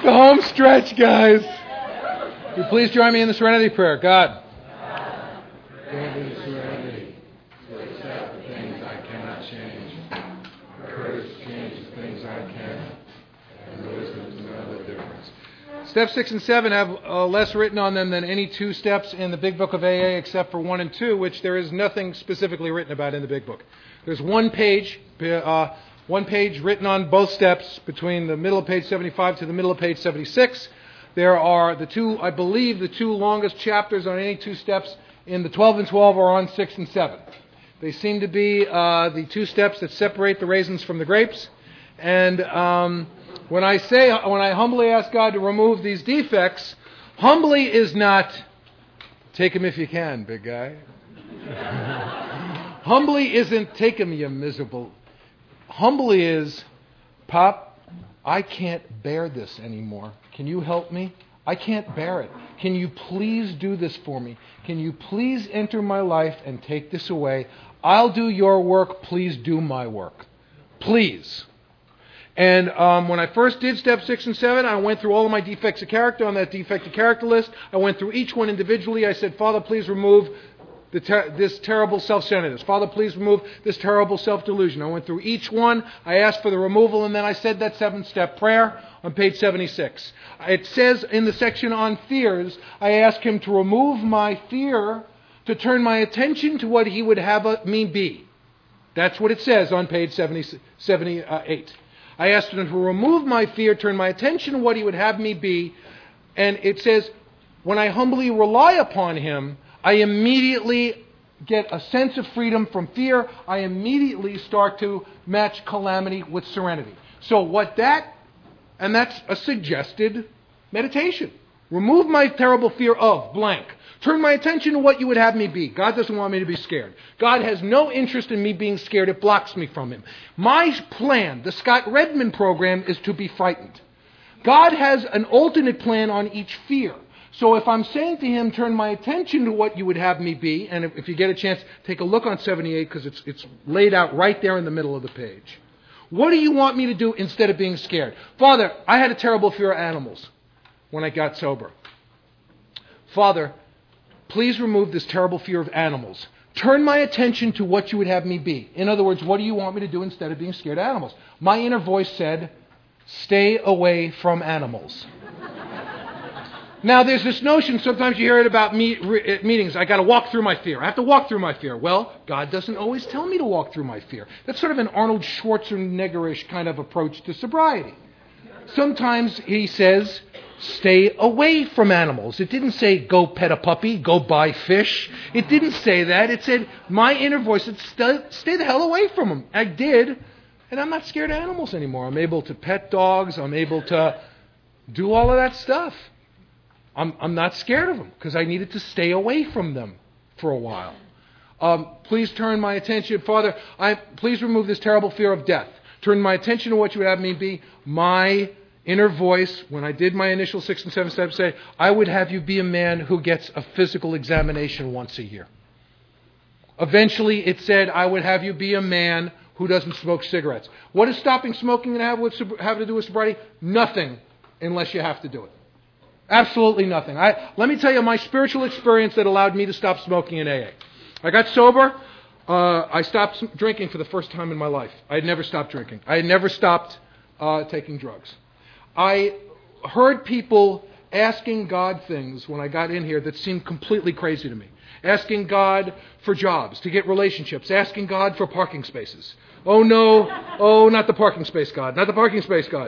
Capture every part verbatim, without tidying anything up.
the home stretch, guys. Will you please join me in the Serenity Prayer? God. Grant me serenity to accept the things I cannot change, courage to change the things I can, and wisdom to know the difference. Step six and seven have uh, less written on them than any two steps in the Big Book of A A except for one and two, which there is nothing specifically written about in the Big Book. There's one page, uh, one page written on both steps between the middle of page seventy-five to the middle of page seventy-six. There are the two, I believe, the two longest chapters on any two steps in the twelve and twelve are on six and seven. They seem to be uh, the two steps that separate the raisins from the grapes. And um, when I say, when I humbly ask God to remove these defects, humbly is not, take them if you can, big guy. Humbly isn't, take them, you miserable. Humbly is, Pop, I can't bear this anymore. Can you help me? I can't bear it. Can you please do this for me? Can you please enter my life and take this away? I'll do your work. Please do my work. Please. And um, when I first did step six and seven, I went through all of my defects of character on that defect of character list. I went through each one individually. I said, Father, please remove the ter- this terrible self-centeredness. Father, please remove this terrible self-delusion. I went through each one. I asked for the removal, and then I said that seven-step prayer on page seventy-six. It says in the section on fears, I asked him to remove my fear, to turn my attention to what he would have me be. That's what it says on page seventy, seventy-eight. I asked him to remove my fear, turn my attention to what he would have me be. And it says, when I humbly rely upon him, I immediately get a sense of freedom from fear. I immediately start to match calamity with serenity. So what that, and that's a suggested meditation. Remove my terrible fear of blank. Turn my attention to what you would have me be. God doesn't want me to be scared. God has no interest in me being scared. It blocks me from him. My plan, the Scott Redmond program, is to be frightened. God has an alternate plan on each fear. So if I'm saying to him, turn my attention to what you would have me be, and if, if you get a chance, take a look on seventy-eight because it's, it's laid out right there in the middle of the page. What do you want me to do instead of being scared? Father, I had a terrible fear of animals when I got sober. Father, please remove this terrible fear of animals. Turn my attention to what you would have me be. In other words, what do you want me to do instead of being scared of animals? My inner voice said, stay away from animals. Now, there's this notion, sometimes you hear it about me, re, meetings, I got to walk through my fear. I have to walk through my fear. Well, God doesn't always tell me to walk through my fear. That's sort of an Arnold Schwarzenegger-ish kind of approach to sobriety. Sometimes he says, stay away from animals. It didn't say, go pet a puppy, go buy fish. It didn't say that. It said, my inner voice said, stay, stay the hell away from them. I did, and I'm not scared of animals anymore. I'm able to pet dogs. I'm able to do all of that stuff. I'm, I'm not scared of them because I needed to stay away from them for a while. Um, please turn my attention, Father, I, please remove this terrible fear of death. Turn my attention to what you would have me be. My inner voice, when I did my initial six and seven steps, say, I would have you be a man who gets a physical examination once a year. Eventually, it said, I would have you be a man who doesn't smoke cigarettes. What is stopping smoking have, with, have to do with sobriety? Nothing, unless you have to do it. Absolutely nothing. I, let me tell you my spiritual experience that allowed me to stop smoking in A A. I got sober. Uh, I stopped drinking for the first time in my life. I had never stopped drinking. I had never stopped uh, taking drugs. I heard people asking God things when I got in here that seemed completely crazy to me. Asking God for jobs, to get relationships, asking God for parking spaces. Oh no, oh, not the parking space, God, not the parking space, God.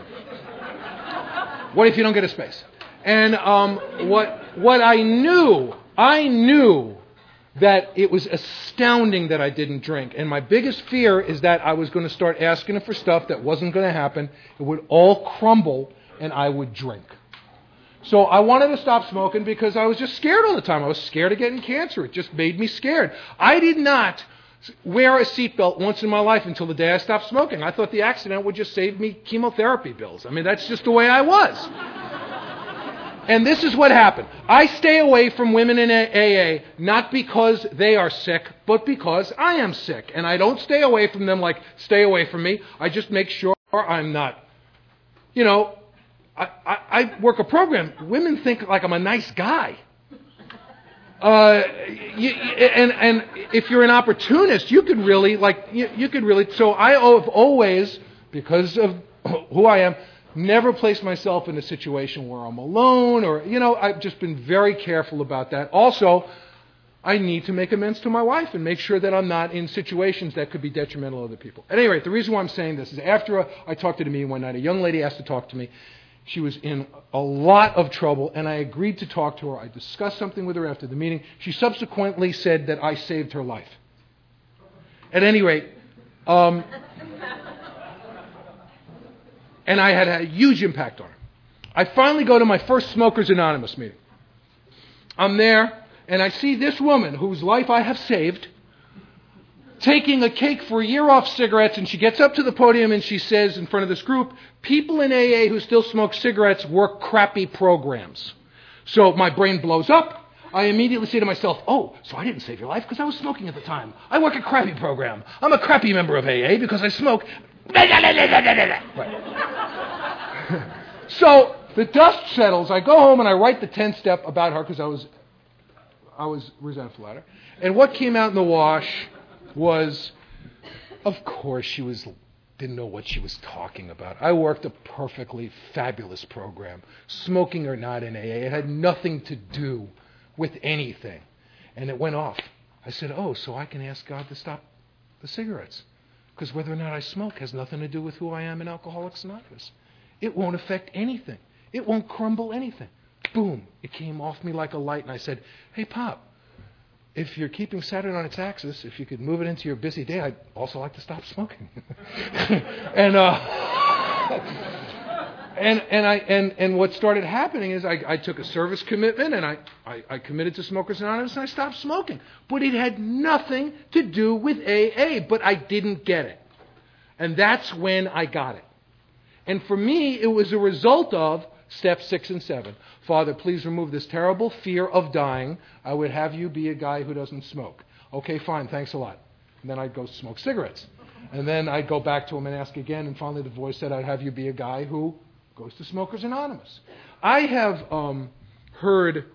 What if you don't get a space? And um, what what I knew, I knew that it was astounding that I didn't drink. And my biggest fear is that I was going to start asking him for stuff that wasn't going to happen. It would all crumble and I would drink. So I wanted to stop smoking because I was just scared all the time. I was scared of getting cancer. It just made me scared. I did not wear a seatbelt once in my life until the day I stopped smoking. I thought the accident would just save me chemotherapy bills. I mean, that's just the way I was. And this is what happened. I stay away from women in A A not because they are sick, but because I am sick. And I don't stay away from them like, stay away from me. I just make sure I'm not. You know, I, I, I work a program. Women think like I'm a nice guy. Uh, you, and and if you're an opportunist, you could really like you, you could really. So I have always, because of who I am, never placed myself in a situation where I'm alone, or you know, I've just been very careful about that. Also, I need to make amends to my wife and make sure that I'm not in situations that could be detrimental to other people. At any rate, the reason why I'm saying this is after a, I talked to the meeting one night, a young lady asked to talk to me. She was in a lot of trouble, and I agreed to talk to her. I discussed something with her after the meeting. She subsequently said that I saved her life. At any rate, um, and I had a huge impact on her. I finally go to my first Smokers Anonymous meeting. I'm there, and I see this woman whose life I have saved taking a cake for a year off cigarettes, and she gets up to the podium and she says in front of this group, people in A A who still smoke cigarettes work crappy programs. So my brain blows up. I immediately say to myself, oh, so I didn't save your life because I was smoking at the time. I work a crappy program. I'm a crappy member of A A because I smoke. Right. So the dust settles. I go home and I write the tenth step about her because I was, I was resentful at her. And what came out in the wash was, of course, she was didn't know what she was talking about. I worked a perfectly fabulous program, smoking or not in A A. It had nothing to do with anything. And it went off. I said, oh, so I can ask God to stop the cigarettes. Because whether or not I smoke has nothing to do with who I am in Alcoholics Anonymous. It won't affect anything. It won't crumble anything. Boom. It came off me like a light. And I said, hey, Pop, if you're keeping Saturn on its axis, if you could move it into your busy day, I'd also like to stop smoking. and, uh, and and I and and what started happening is I, I took a service commitment and I, I, I committed to Smokers Anonymous and I stopped smoking. But it had nothing to do with A A, but I didn't get it. And that's when I got it. And for me, it was a result of steps six and seven. Father, please remove this terrible fear of dying. I would have you be a guy who doesn't smoke. Okay, fine, thanks a lot. And then I'd go smoke cigarettes. And then I'd go back to him and ask again, and finally the voice said, I'd have you be a guy who goes to Smokers Anonymous. I have um, heard,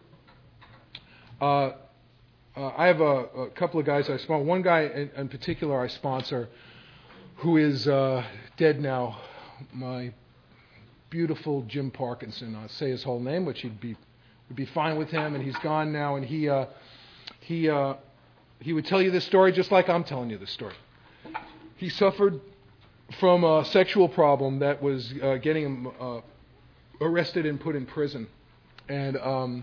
uh, uh, I have a, a couple of guys I sponsor. One guy in, in particular I sponsor who is uh, dead now, my beautiful Jim Parkinson. I'll say his whole name, which he'd be would be fine with him, and he's gone now. And he uh, he uh, he would tell you this story just like I'm telling you this story. He suffered from a sexual problem that was uh, getting him uh, arrested and put in prison, and um,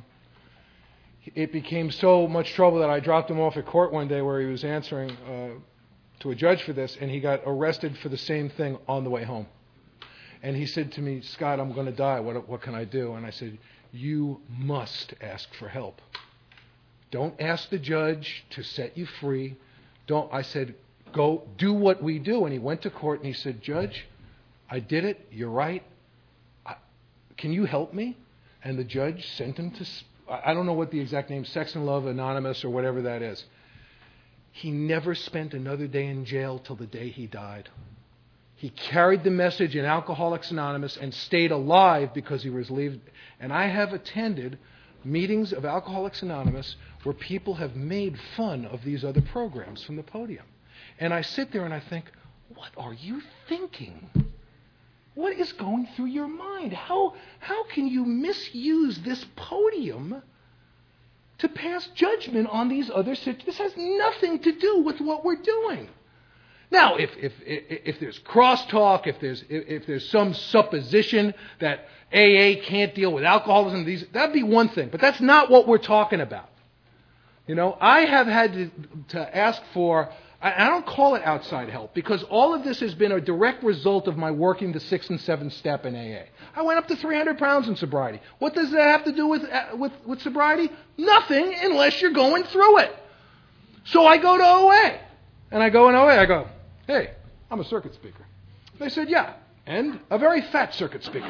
it became so much trouble that I dropped him off at court one day where he was answering uh, to a judge for this, and he got arrested for the same thing on the way home. And he said to me, Scott, I'm going to die. What, what can I do? And I said, you must ask for help. Don't ask the judge to set you free. Don't. I said, go do what we do. And he went to court and he said, Judge, I did it. You're right. I, can you help me? And the judge sent him to, I don't know what the exact name, Sex and Love Anonymous or whatever that is. He never spent another day in jail till the day he died. He carried the message in Alcoholics Anonymous and stayed alive because he was relieved. And I have attended meetings of Alcoholics Anonymous where people have made fun of these other programs from the podium. And I sit there and I think, what are you thinking? What is going through your mind? How, how can you misuse this podium to pass judgment on these other situations? This has nothing to do with what we're doing. Now, if if if, if there's crosstalk, if there's if, if there's some supposition that A A can't deal with alcoholism, these that'd be one thing. But that's not what we're talking about. You know, I have had to, to ask for. I, I don't call it outside help because all of this has been a direct result of my working the sixth and seventh step in A A. I went up to three hundred pounds in sobriety. What does that have to do with uh, with with sobriety? Nothing, unless you're going through it. So I go to O A, and I go in O A. I go, hey, I'm a circuit speaker. They said, yeah, and a very fat circuit speaker.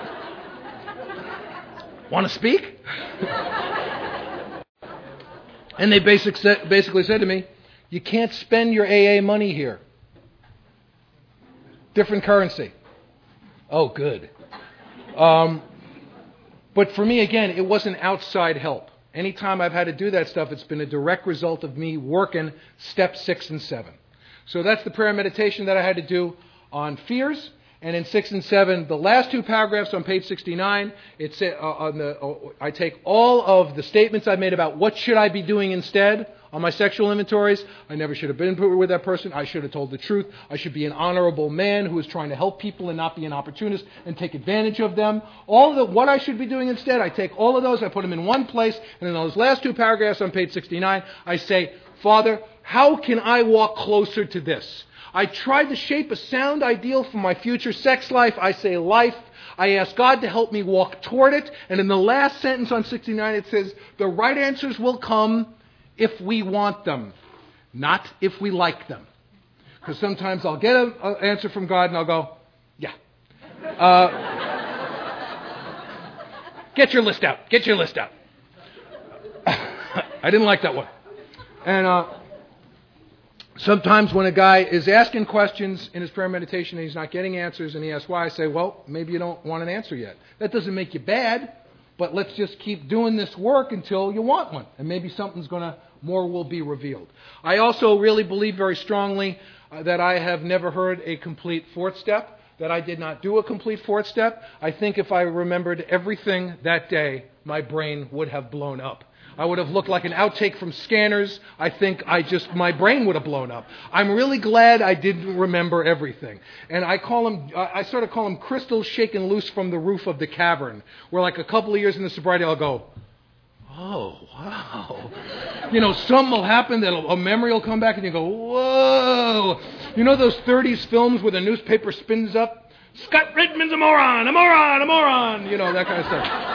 Want to speak? And they basic, basically said to me, you can't spend your A A money here. Different currency. Oh, good. Um, but for me, again, it wasn't outside help. Anytime I've had to do that stuff, it's been a direct result of me working step six and seven. So that's the prayer and meditation that I had to do on fears. And in six and seven, the last two paragraphs on page sixty-nine, it's uh, on the. Uh, I take all of the statements I made about what should I be doing instead on my sexual inventories. I never should have been with that person. I should have told the truth. I should be an honorable man who is trying to help people and not be an opportunist and take advantage of them. All of the, what I should be doing instead, I take all of those, I put them in one place, and in those last two paragraphs on page sixty-nine, I say, Father, how can I walk closer to this? I tried to shape a sound ideal for my future sex life. I say life. I ask God to help me walk toward it. And in the last sentence on sixty-nine, it says, the right answers will come if we want them, not if we like them. Because sometimes I'll get an answer from God and I'll go, yeah. Uh, get your list out. Get your list out. I didn't like that one. And uh, sometimes when a guy is asking questions in his prayer meditation and he's not getting answers and he asks why, I say, well, maybe you don't want an answer yet. That doesn't make you bad, but let's just keep doing this work until you want one. And maybe something's going to, more will be revealed. I also really believe very strongly uh, that I have never heard a complete fourth step, that I did not do a complete fourth step. I think if I remembered everything that day, my brain would have blown up. I would have looked like an outtake from Scanners. I think I just, my brain would have blown up. I'm really glad I didn't remember everything. And I call them, I sort of call them crystals shaken loose from the roof of the cavern, where like a couple of years in the sobriety, I'll go, oh, wow. You know, something will happen, that a memory will come back and you go, whoa. You know those thirties films where the newspaper spins up? Scott Redmond's a moron, a moron, a moron. You know, that kind of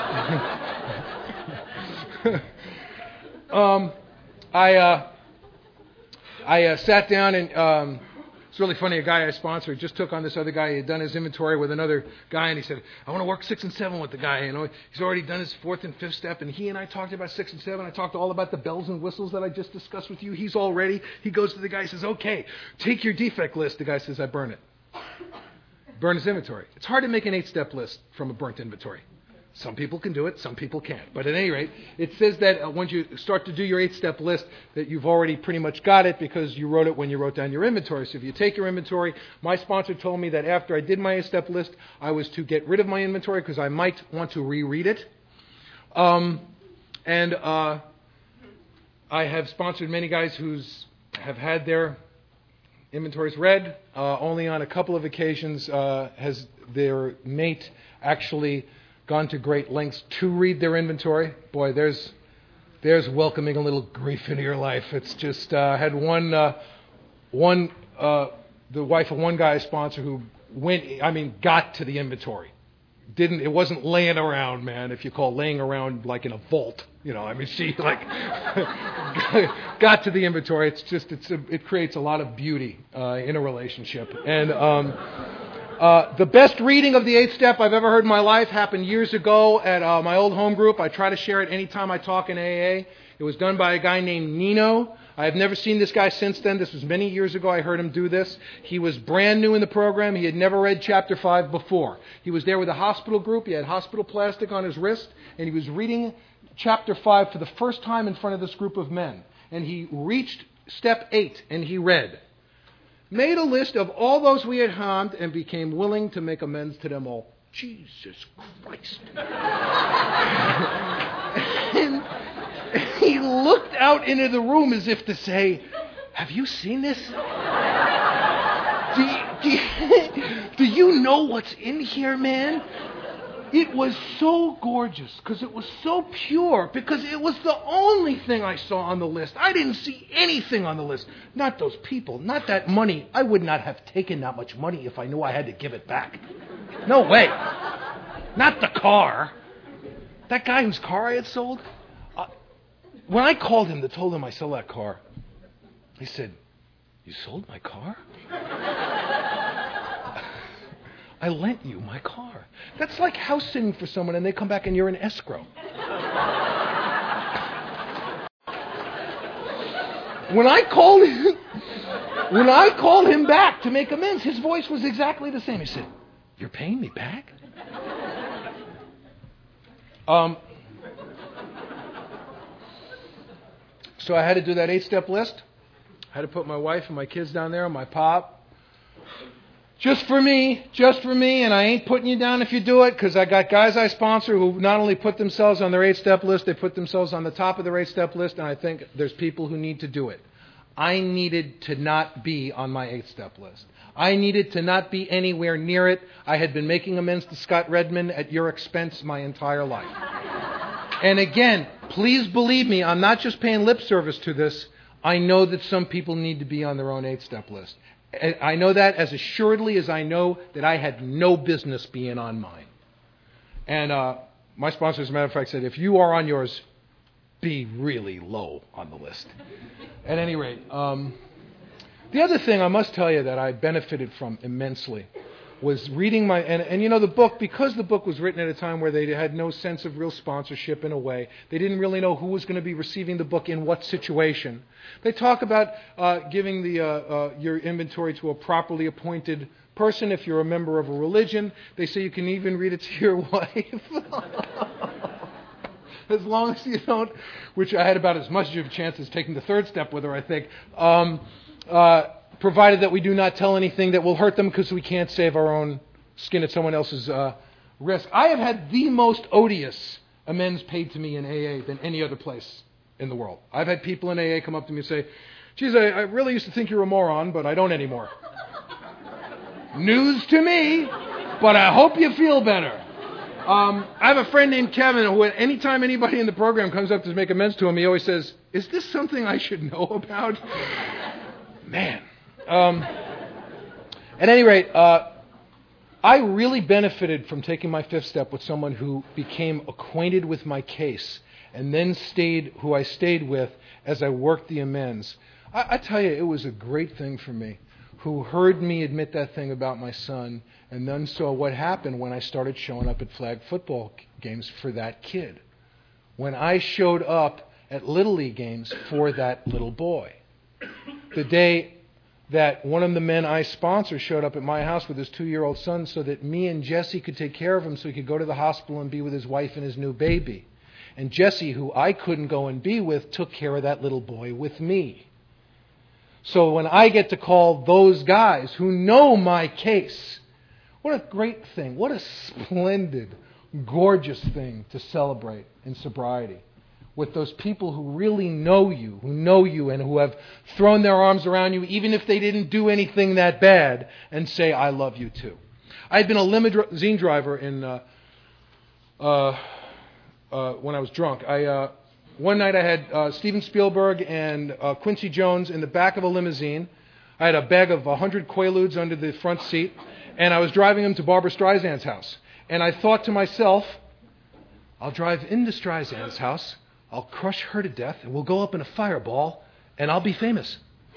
stuff. Um, I uh, I uh, sat down and um, it's really funny. A guy I sponsored just took on this other guy. He had done his inventory with another guy, and he said, "I want to work six and seven with the guy." You know, he's already done his fourth and fifth step, and he and I talked about six and seven. I talked all about the bells and whistles that I just discussed with you. He's all ready. He goes to the guy, and says, "Okay, take your defect list." The guy says, "I burn it." Burn his inventory. It's hard to make an eight-step list from a burnt inventory. Some people can do it, some people can't. But at any rate, it says that uh, once you start to do your eight-step list, that you've already pretty much got it because you wrote it when you wrote down your inventory. So if you take your inventory, my sponsor told me that after I did my eight-step list, I was to get rid of my inventory because I might want to reread it. Um, and uh, I have sponsored many guys who have had their inventories read. Uh, only on a couple of occasions uh, has their mate actually gone to great lengths to read their inventory. Boy, there's there's welcoming a little grief into your life. It's just uh, had one uh, one uh, the wife of one guy's sponsor who went. I mean, got to the inventory. Didn't it wasn't laying around, man. If you call laying around like in a vault, you know. I mean, she like got to the inventory. It's just it's a, it creates a lot of beauty uh, in a relationship. And um, uh, the best reading of the eighth step I've ever heard in my life happened years ago at uh, my old home group. I try to share it anytime I talk in A A. It was done by a guy named Nino. I have never seen this guy since then. This was many years ago I heard him do this. He was brand new in the program. He had never read chapter five before. He was there with a hospital group. He had hospital plastic on his wrist, and he was reading chapter five for the first time in front of this group of men. And he reached step eight, and he read, "Made a list of all those we had harmed and became willing to make amends to them all." Jesus Christ. And he looked out into the room as if to say, "Have you seen this? Do you, do you, do you know what's in here, man?" It was so gorgeous because it was so pure, because it was the only thing I saw on the list. I didn't see anything on the list. Not those people, not that money. I would not have taken that much money if I knew I had to give it back. No way. Not the car. That guy whose car I had sold. Uh, when I called him to told him I sold that car, he said, "You sold my car?" "I lent you my car." That's like house sitting for someone and they come back and you're in escrow. when I called him, when I called him back to make amends, his voice was exactly the same. He said, "You're paying me back?" Um, so I had to do that eight-step list. I had to put my wife and my kids down there and my pop. Just for me, just for me, and I ain't putting you down if you do it, because I got guys I sponsor who not only put themselves on their eight-step list, they put themselves on the top of their eight-step list, and I think there's people who need to do it. I needed to not be on my eight-step list. I needed to not be anywhere near it. I had been making amends to Scott Redmond at your expense my entire life. And again, please believe me, I'm not just paying lip service to this. I know that some people need to be on their own eight-step list. I know that as assuredly as I know that I had no business being on mine. And uh, my sponsor, as a matter of fact, said, if you are on yours, be really low on the list. At any rate, um, the other thing I must tell you that I benefited from immensely was reading my, and, and you know, the book, because the book was written at a time where they had no sense of real sponsorship in a way, they didn't really know who was going to be receiving the book in what situation. They talk about uh, giving the uh, uh, your inventory to a properly appointed person if you're a member of a religion. They say you can even read it to your wife. As long as you don't, which I had about as much of a chance as taking the third step with her, I think. Um, uh, provided that we do not tell anything that will hurt them because we can't save our own skin at someone else's uh, risk. I have had the most odious amends paid to me in A A than any other place in the world. I've had people in A A come up to me and say, geez, I, I really used to think you're a moron, but I don't anymore. News to me, but I hope you feel better. Um, I have a friend named Kevin who, anytime anybody in the program comes up to make amends to him, he always says, is this something I should know about? Man. Um, at any rate, uh, I really benefited from taking my fifth step with someone who became acquainted with my case and then stayed, who I stayed with as I worked the amends. I, I tell you, it was a great thing for me, who heard me admit that thing about my son and then saw what happened when I started showing up at flag football games for that kid. When I showed up at Little League games for that little boy. The day that one of the men I sponsor showed up at my house with his two-year-old son so that me and Jesse could take care of him so he could go to the hospital and be with his wife and his new baby. And Jesse, who I couldn't go and be with, took care of that little boy with me. So when I get to call those guys who know my case, what a great thing, what a splendid, gorgeous thing to celebrate in sobriety. With those people who really know you, who know you and who have thrown their arms around you, even if they didn't do anything that bad, and say, I love you too. I had been a limousine driver in uh, uh, uh, when I was drunk. I uh, one night I had uh, Steven Spielberg and uh, Quincy Jones in the back of a limousine. I had a bag of one hundred Quaaludes under the front seat, and I was driving them to Barbra Streisand's house. And I thought to myself, I'll drive into Streisand's house, I'll crush her to death, and we'll go up in a fireball, and I'll be famous.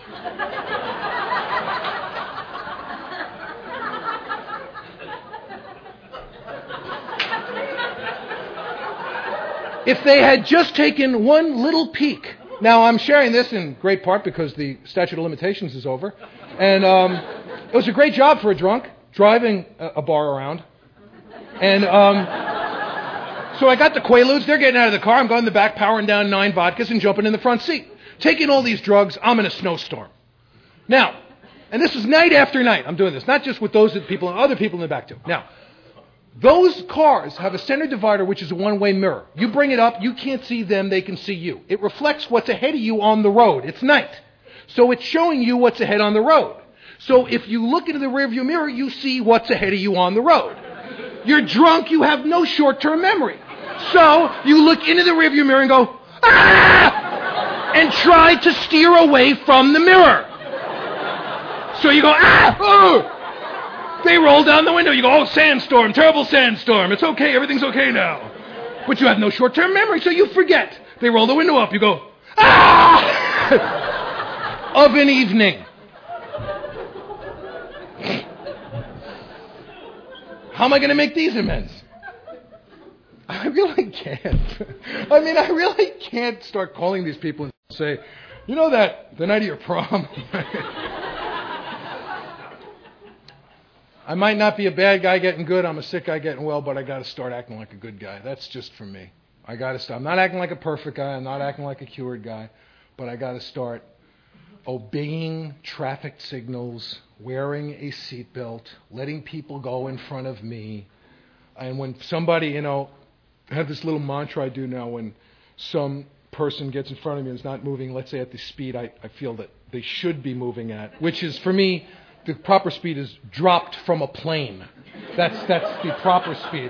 If they had just taken one little peek. Now, I'm sharing this in great part because the statute of limitations is over. And um, it was a great job for a drunk, driving a, a bar around. And um, so I got the Quaaludes. They're getting out of the car. I'm going in the back, powering down nine vodkas and jumping in the front seat. Taking all these drugs. I'm in a snowstorm. Now, and this is night after night. I'm doing this. Not just with those people and other people in the back, too. Now, those cars have a center divider, which is a one-way mirror. You bring it up, you can't see them, they can see you. It reflects what's ahead of you on the road. It's night. So it's showing you what's ahead on the road. So if you look into the rearview mirror, you see what's ahead of you on the road. You're drunk, you have no short-term memory. So you look into the rearview mirror and go, ah! And try to steer away from the mirror. So you go, ah! Oh! They roll down the window. You go, oh, sandstorm, terrible sandstorm. It's okay. Everything's okay now. But you have no short-term memory, so you forget. They roll the window up. You go, ah! Of an evening. How am I going to make these amends? I really can't. I mean, I really can't start calling these people and say, you know that, the night of your prom. I might not be a bad guy getting good. I'm a sick guy getting well, but I got to start acting like a good guy. That's just for me. I got to start. I'm not acting like a perfect guy. I'm not acting like a cured guy, but I got to start obeying traffic signals, wearing a seatbelt, letting people go in front of me. And when somebody, you know, I have this little mantra I do now when some person gets in front of me and is not moving, let's say at the speed I, I feel that they should be moving at, which is, for me, the proper speed is dropped from a plane. That's that's the proper speed.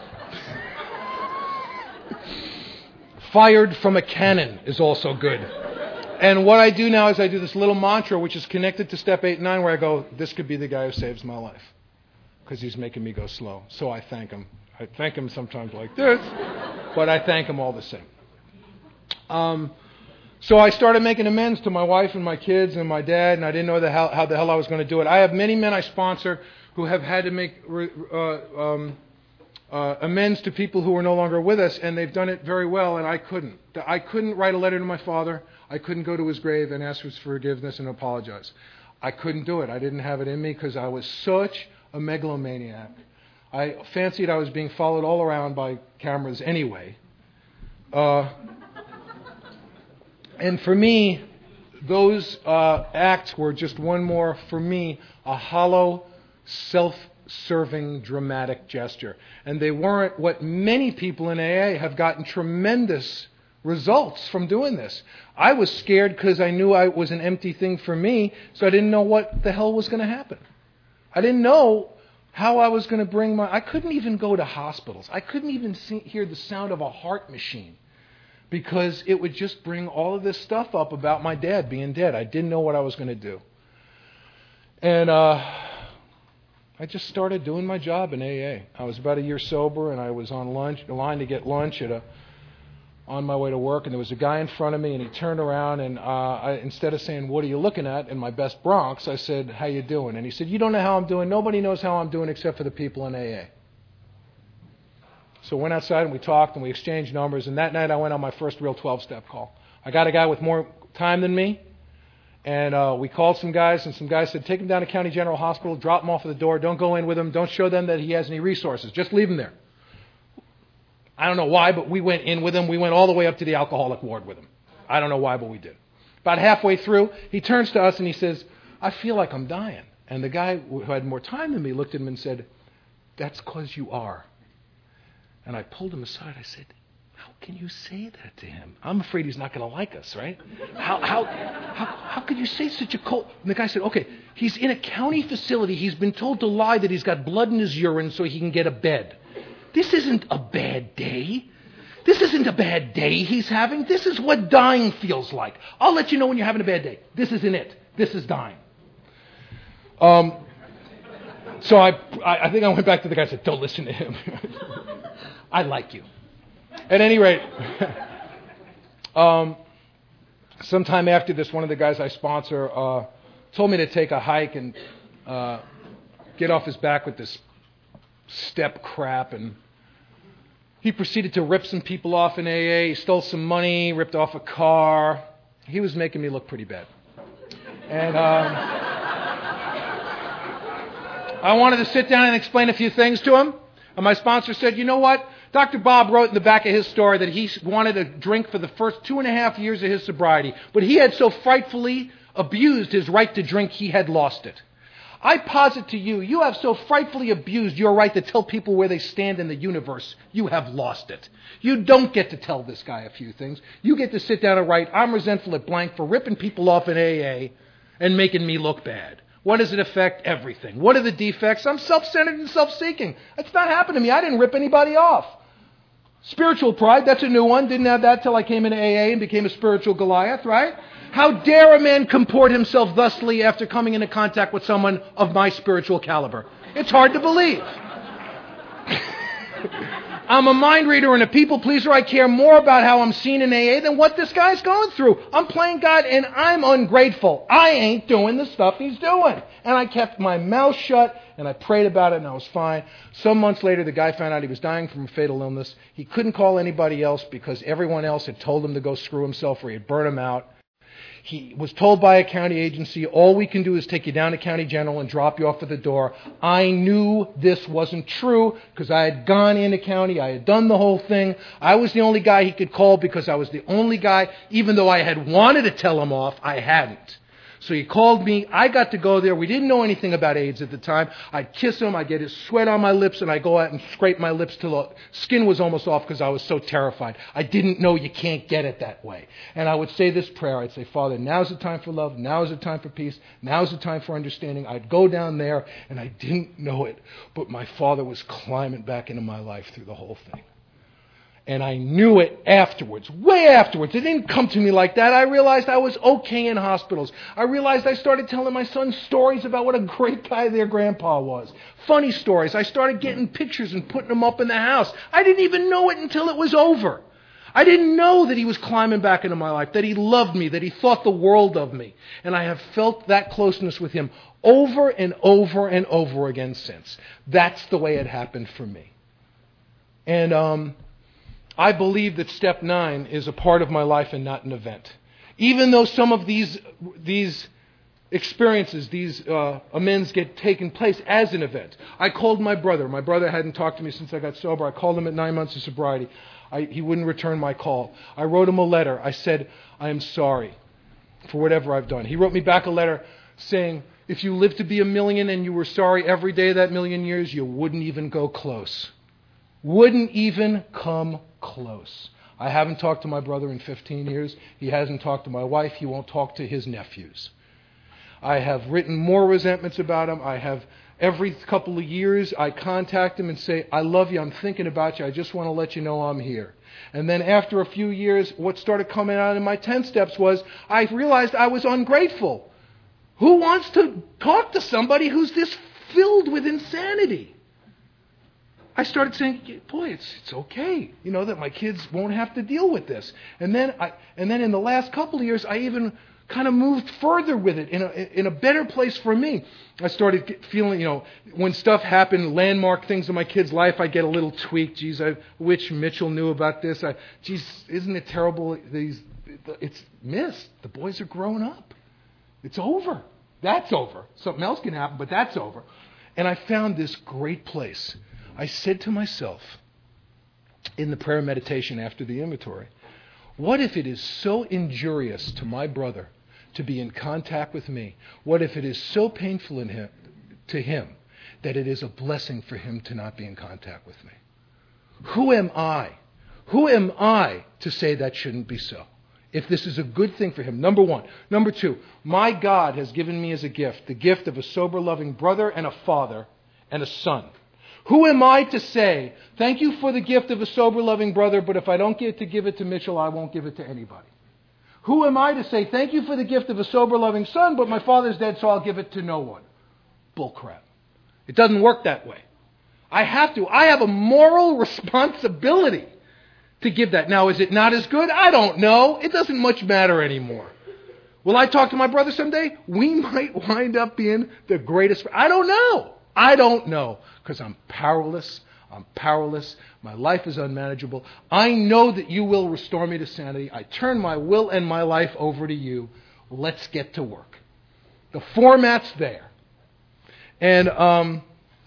Fired from a cannon is also good. And what I do now is I do this little mantra, which is connected to step eight and nine, where I go, this could be the guy who saves my life, because he's making me go slow. So I thank him. I thank him sometimes like this, but I thank him all the same. Um, so I started making amends to my wife and my kids and my dad, and I didn't know the hell, how the hell I was going to do it. I have many men I sponsor who have had to make uh, um, uh, amends to people who are no longer with us, and they've done it very well, and I couldn't. I couldn't write a letter to my father. I couldn't go to his grave and ask for his forgiveness and apologize. I couldn't do it. I didn't have it in me because I was such a megalomaniac. I fancied I was being followed all around by cameras anyway. Uh, and for me, those uh, acts were just one more, for me, a hollow, self-serving, dramatic gesture. And they weren't what many people in A A have gotten tremendous results from doing this. I was scared because I knew I was an empty thing for me, so I didn't know what the hell was going to happen. I didn't know how I was going to bring my... I couldn't even go to hospitals. I couldn't even see, hear the sound of a heart machine because it would just bring all of this stuff up about my dad being dead. I didn't know what I was going to do. And uh, I just started doing my job in A A. I was about a year sober, and I was on lunch, a line to get lunch at a on my way to work, and there was a guy in front of me, and he turned around, and uh, I, instead of saying, what are you looking at, in my best Bronx, I said, how you doing? And he said, you don't know how I'm doing. Nobody knows how I'm doing except for the people in A A. So I went outside, and we talked, and we exchanged numbers, and that night I went on my first real twelve-step call. I got a guy with more time than me, and uh, we called some guys, and some guys said, take him down to County General Hospital, drop him off at the door, don't go in with him, don't show them that he has any resources, just leave him there. I don't know why, but we went in with him. We went all the way up to the alcoholic ward with him. I don't know why, but we did. About halfway through, he turns to us and he says, I feel like I'm dying. And the guy who had more time than me looked at him and said, that's because you are. And I pulled him aside. I said, how can you say that to him? I'm afraid he's not going to like us, right? How, how, how, how could you say such a cold... And the guy said, okay, he's in a county facility. He's been told to lie that he's got blood in his urine so he can get a bed. This isn't a bad day. This isn't a bad day he's having. This is what dying feels like. I'll let you know when you're having a bad day. This isn't it. This is dying. Um, so I, I think I went back to the guy and said, don't listen to him. I like you. At any rate, um, sometime after this, one of the guys I sponsor uh, told me to take a hike and uh, get off his back with this step crap, and he proceeded to rip some people off in A A. He stole some money, ripped off a car. He was making me look pretty bad. And um, I wanted to sit down and explain a few things to him. And my sponsor said, you know what? Doctor Bob wrote in the back of his story that he wanted a drink for the first two and a half years of his sobriety. But he had so frightfully abused his right to drink, he had lost it. I posit to you, you have so frightfully abused your right to tell people where they stand in the universe, you have lost it. You don't get to tell this guy a few things. You get to sit down and write, I'm resentful at blank for ripping people off in A A and making me look bad. What does it affect? Everything. What are the defects? I'm self-centered and self-seeking. That's not happened to me. I didn't rip anybody off. Spiritual pride, that's a new one. Didn't have that till I came into A A and became a spiritual Goliath, right? How dare a man comport himself thusly after coming into contact with someone of my spiritual caliber? It's hard to believe. I'm a mind reader and a people pleaser. I care more about how I'm seen in A A than what this guy's going through. I'm playing God and I'm ungrateful. I ain't doing the stuff he's doing. And I kept my mouth shut and I prayed about it and I was fine. Some months later, the guy found out he was dying from a fatal illness. He couldn't call anybody else because everyone else had told him to go screw himself or he'd burn him out. He was told by a county agency, all we can do is take you down to County General and drop you off at the door. I knew this wasn't true because I had gone into county. I had done the whole thing. I was the only guy he could call because I was the only guy, even though I had wanted to tell him off, I hadn't. So he called me. I got to go there. We didn't know anything about AIDS at the time. I'd kiss him. I'd get his sweat on my lips, and I'd go out and scrape my lips till the skin was almost off because I was so terrified. I didn't know you can't get it that way. And I would say this prayer. I'd say, Father, now's the time for love. Now's the time for peace. Now's the time for understanding. I'd go down there, and I didn't know it, but my Father was climbing back into my life through the whole thing. And I knew it afterwards, way afterwards. It didn't come to me like that. I realized I was okay in hospitals. I realized I started telling my son stories about what a great guy their grandpa was. Funny stories. I started getting pictures and putting them up in the house. I didn't even know it until it was over. I didn't know that he was climbing back into my life, that he loved me, that he thought the world of me. And I have felt that closeness with him over and over and over again since. That's the way it happened for me. And, um... I believe that step nine is a part of my life and not an event. Even though some of these these experiences, these uh, amends get taken place as an event. I called my brother. My brother hadn't talked to me since I got sober. I called him at nine months of sobriety. I, he wouldn't return my call. I wrote him a letter. I said, I am sorry for whatever I've done. He wrote me back a letter saying, if you lived to be a million and you were sorry every day of that million years, you wouldn't even go close. Wouldn't even come close. I haven't talked to my brother in fifteen years. He hasn't talked to my wife. He won't talk to his nephews. I have written more resentments about him. I have, every couple of years, I contact him and say, I love you. I'm thinking about you. I just want to let you know I'm here. And then after a few years, what started coming out in my ten steps was I realized I was ungrateful. Who wants to talk to somebody who's this filled with insanity? I started saying, boy, it's it's okay, you know, that my kids won't have to deal with this. And then I and then in the last couple of years, I even kind of moved further with it in a in a better place for me. I started feeling, you know, when stuff happened, landmark things in my kid's life, I get a little tweak. Geez, I wish Mitchell knew about this. I, geez, isn't it terrible? These, it's missed. The boys are grown up. It's over. That's over. Something else can happen, but that's over. And I found this great place. I said to myself in the prayer meditation after the inventory, what if it is so injurious to my brother to be in contact with me? What if it is so painful in him, to him that it is a blessing for him to not be in contact with me? Who am I? Who am I to say that shouldn't be so? If this is a good thing for him, number one. Number two, my God has given me as a gift the gift of a sober, loving brother and a father and a son. Who am I to say, thank you for the gift of a sober, loving brother, but if I don't get to give it to Mitchell, I won't give it to anybody? Who am I to say, thank you for the gift of a sober, loving son, but my father's dead, so I'll give it to no one? Bullcrap. It doesn't work that way. I have to. I have a moral responsibility to give that. Now, is it not as good? I don't know. It doesn't much matter anymore. Will I talk to my brother someday? We might wind up being the greatest. I don't know. I don't know, because I'm powerless. I'm powerless. My life is unmanageable. I know that you will restore me to sanity. I turn my will and my life over to you. Let's get to work. The format's there. And um,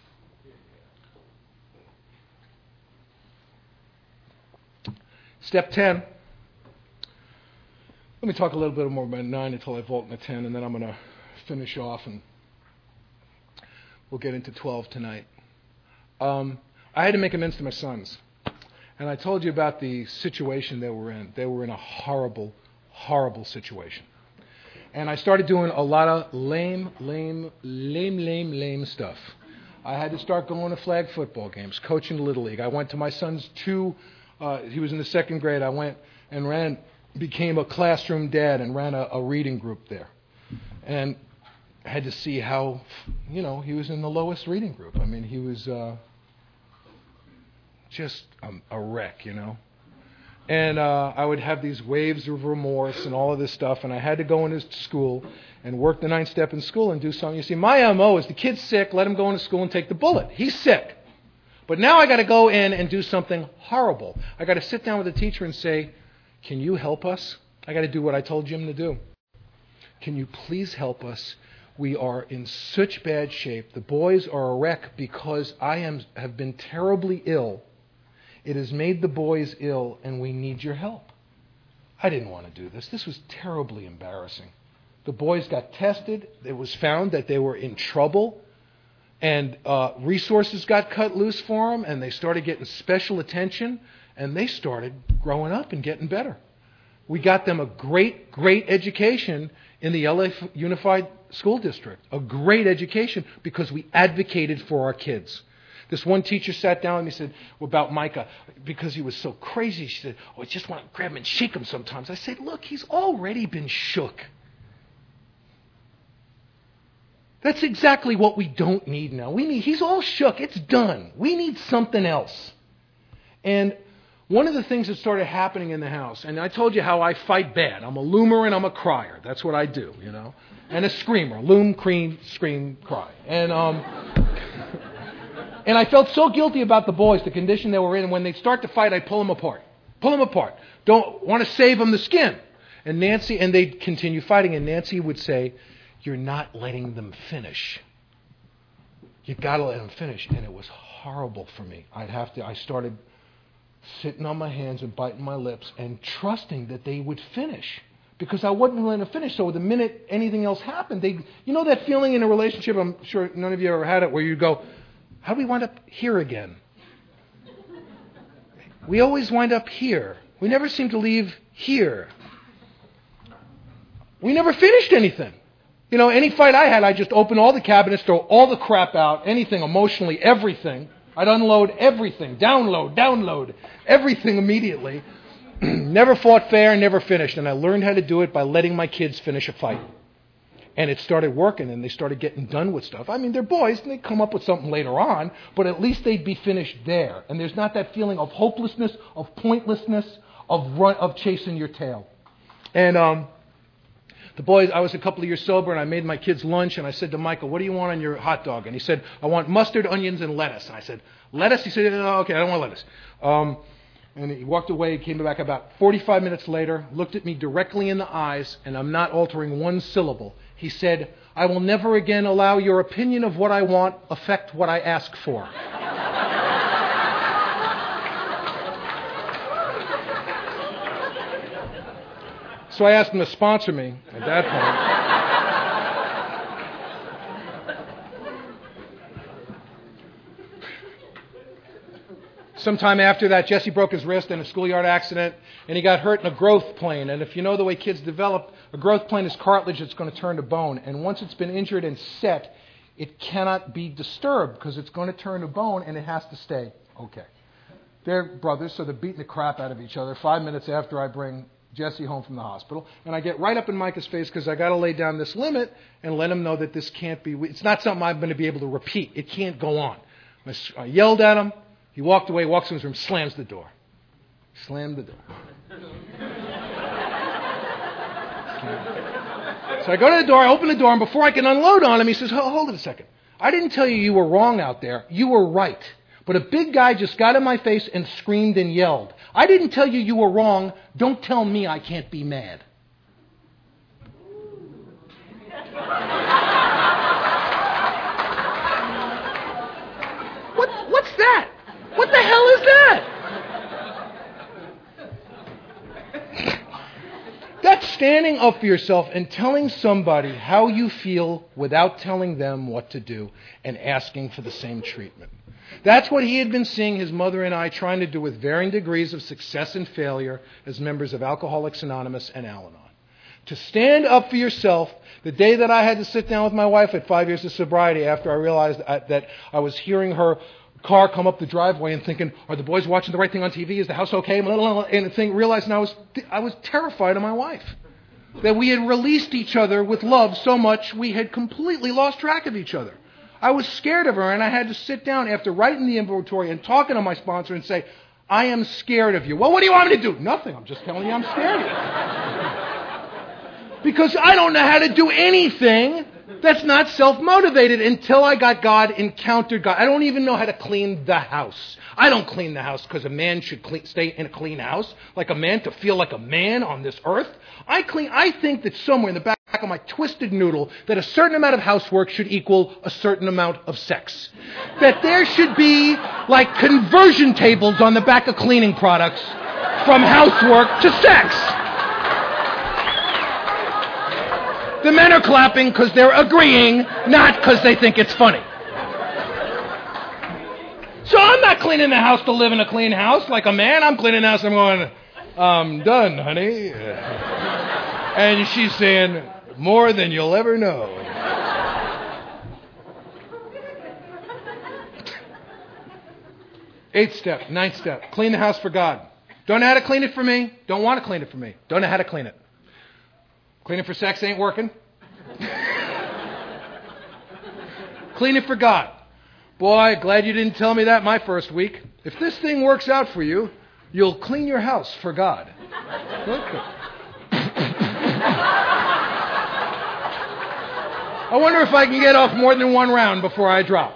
step ten. Let me talk a little bit more about nine until I vault into ten, and then I'm going to finish off and we'll get into twelve tonight. Um, I had to make amends to my sons. And I told you about the situation they were in. They were in a horrible, horrible situation. And I started doing a lot of lame, lame, lame, lame, lame stuff. I had to start going to flag football games, coaching Little League. I went to my son's two, uh, he was in the second grade. I went and ran, became a classroom dad and ran a, a reading group there. And I had to see how, you know, he was in the lowest reading group. I mean, he was uh, just um, a wreck, you know. And uh, I would have these waves of remorse and all of this stuff, and I had to go into school and work the ninth step in school and do something. You see, my M O is the kid's sick, let him go into school and take the bullet. He's sick. But now I got to go in and do something horrible. I got to sit down with the teacher and say, can you help us? I got to do what I told Jim to do. Can you please help us? We are in such bad shape. The boys are a wreck because I am have been terribly ill. It has made the boys ill, and we need your help. I didn't want to do this. This was terribly embarrassing. The boys got tested. It was found that they were in trouble, and uh, resources got cut loose for them, and they started getting special attention, and they started growing up and getting better. We got them a great, great education in the L A Unified School District, a great education because we advocated for our kids. This one teacher sat down with me and said about Micah, because he was so crazy, she said, oh, I just want to grab him and shake him sometimes. I said, look, he's already been shook. That's exactly what we don't need now. We need, he's all shook. It's done. We need something else. And one of the things that started happening in the house, and I told you how I fight bad. I'm a loomer and I'm a crier. That's what I do, you know. And a screamer. Loom, cream, scream, cry. And um, and I felt so guilty about the boys, the condition they were in. And when they start to fight, I pull them apart. Pull them apart. Don't want to save them the skin. And Nancy, and they'd continue fighting. And Nancy would say, you're not letting them finish. You've got to let them finish. And it was horrible for me. I'd have to, I started sitting on my hands and biting my lips and trusting that they would finish. Because I wasn't letting them finish. So the minute anything else happened, they, you know that feeling in a relationship, I'm sure none of you ever had it, where you go, how do we wind up here again? We always wind up here. We never seem to leave here. We never finished anything. You know, any fight I had, I just open all the cabinets, throw all the crap out, anything emotionally, everything. I'd unload everything, download, download, everything immediately. Never fought fair, never finished. And I learned how to do it by letting my kids finish a fight. And it started working, and they started getting done with stuff. I mean, they're boys, and they come up with something later on, but at least they'd be finished there. And there's not that feeling of hopelessness, of pointlessness, of run, of chasing your tail. And um, the boys, I was a couple of years sober, and I made my kids lunch, and I said to Michael, what do you want on your hot dog? And he said, I want mustard, onions, and lettuce. And I said, lettuce? He said, oh, okay, I don't want lettuce. Um, and he walked away, came back about forty-five minutes later, looked at me directly in the eyes, and I'm not altering one syllable. He said, I will never again allow your opinion of what I want affect what I ask for. So I asked him to sponsor me at that point. Sometime after that, Jesse broke his wrist in a schoolyard accident, and he got hurt in a growth plane. And if you know the way kids develop, a growth plane is cartilage that's going to turn to bone. And once it's been injured and set, it cannot be disturbed because it's going to turn to bone, and it has to stay okay. They're brothers, so they're beating the crap out of each other five minutes after I bring Jesse home from the hospital. And I get right up in Micah's face because I got to lay down this limit and let him know that this can't be, it's not something I'm going to be able to repeat. It can't go on. I yelled at him. He walked away, walks in his room, slams the door. Slammed the door. So I go to the door, I open the door, and before I can unload on him, he says, hold it a second. I didn't tell you you were wrong out there. You were right. But a big guy just got in my face and screamed and yelled. I didn't tell you you were wrong. Don't tell me I can't be mad. what, what's that? What the hell is that? That's standing up for yourself and telling somebody how you feel without telling them what to do and asking for the same treatment. That's what he had been seeing his mother and I trying to do with varying degrees of success and failure as members of Alcoholics Anonymous and Al-Anon. To stand up for yourself. The day that I had to sit down with my wife at five years of sobriety after I realized that I was hearing her car come up the driveway and thinking, are the boys watching the right thing on T V? Is the house okay? And thing, realizing I was I was terrified of my wife. That we had released each other with love so much we had completely lost track of each other. I was scared of her, and I had to sit down after writing the inventory and talking to my sponsor and say, I am scared of you. Well, what do you want me to do? Nothing. I'm just telling you I'm scared of you. Because I don't know how to do anything that's not self-motivated until I got God, encountered God. I don't even know how to clean the house. I don't clean the house because a man should clean, stay in a clean house, like a man to feel like a man on this earth. I clean. I think that somewhere in the back of my twisted noodle that a certain amount of housework should equal a certain amount of sex. That there should be like conversion tables on the back of cleaning products from housework to sex. The men are clapping because they're agreeing, not because they think it's funny. So I'm not cleaning the house to live in a clean house like a man. I'm cleaning the house. I'm going, I'm done, honey. And she's saying, more than you'll ever know. Eighth step, ninth step, clean the house for God. Don't know how to clean it for me. Don't want to clean it for me. Don't know how to clean it. Clean it for sex ain't working. Clean it for God. Boy, glad you didn't tell me that my first week. If this thing works out for you, you'll clean your house for God. Okay. I wonder if I can get off more than one round before I drop.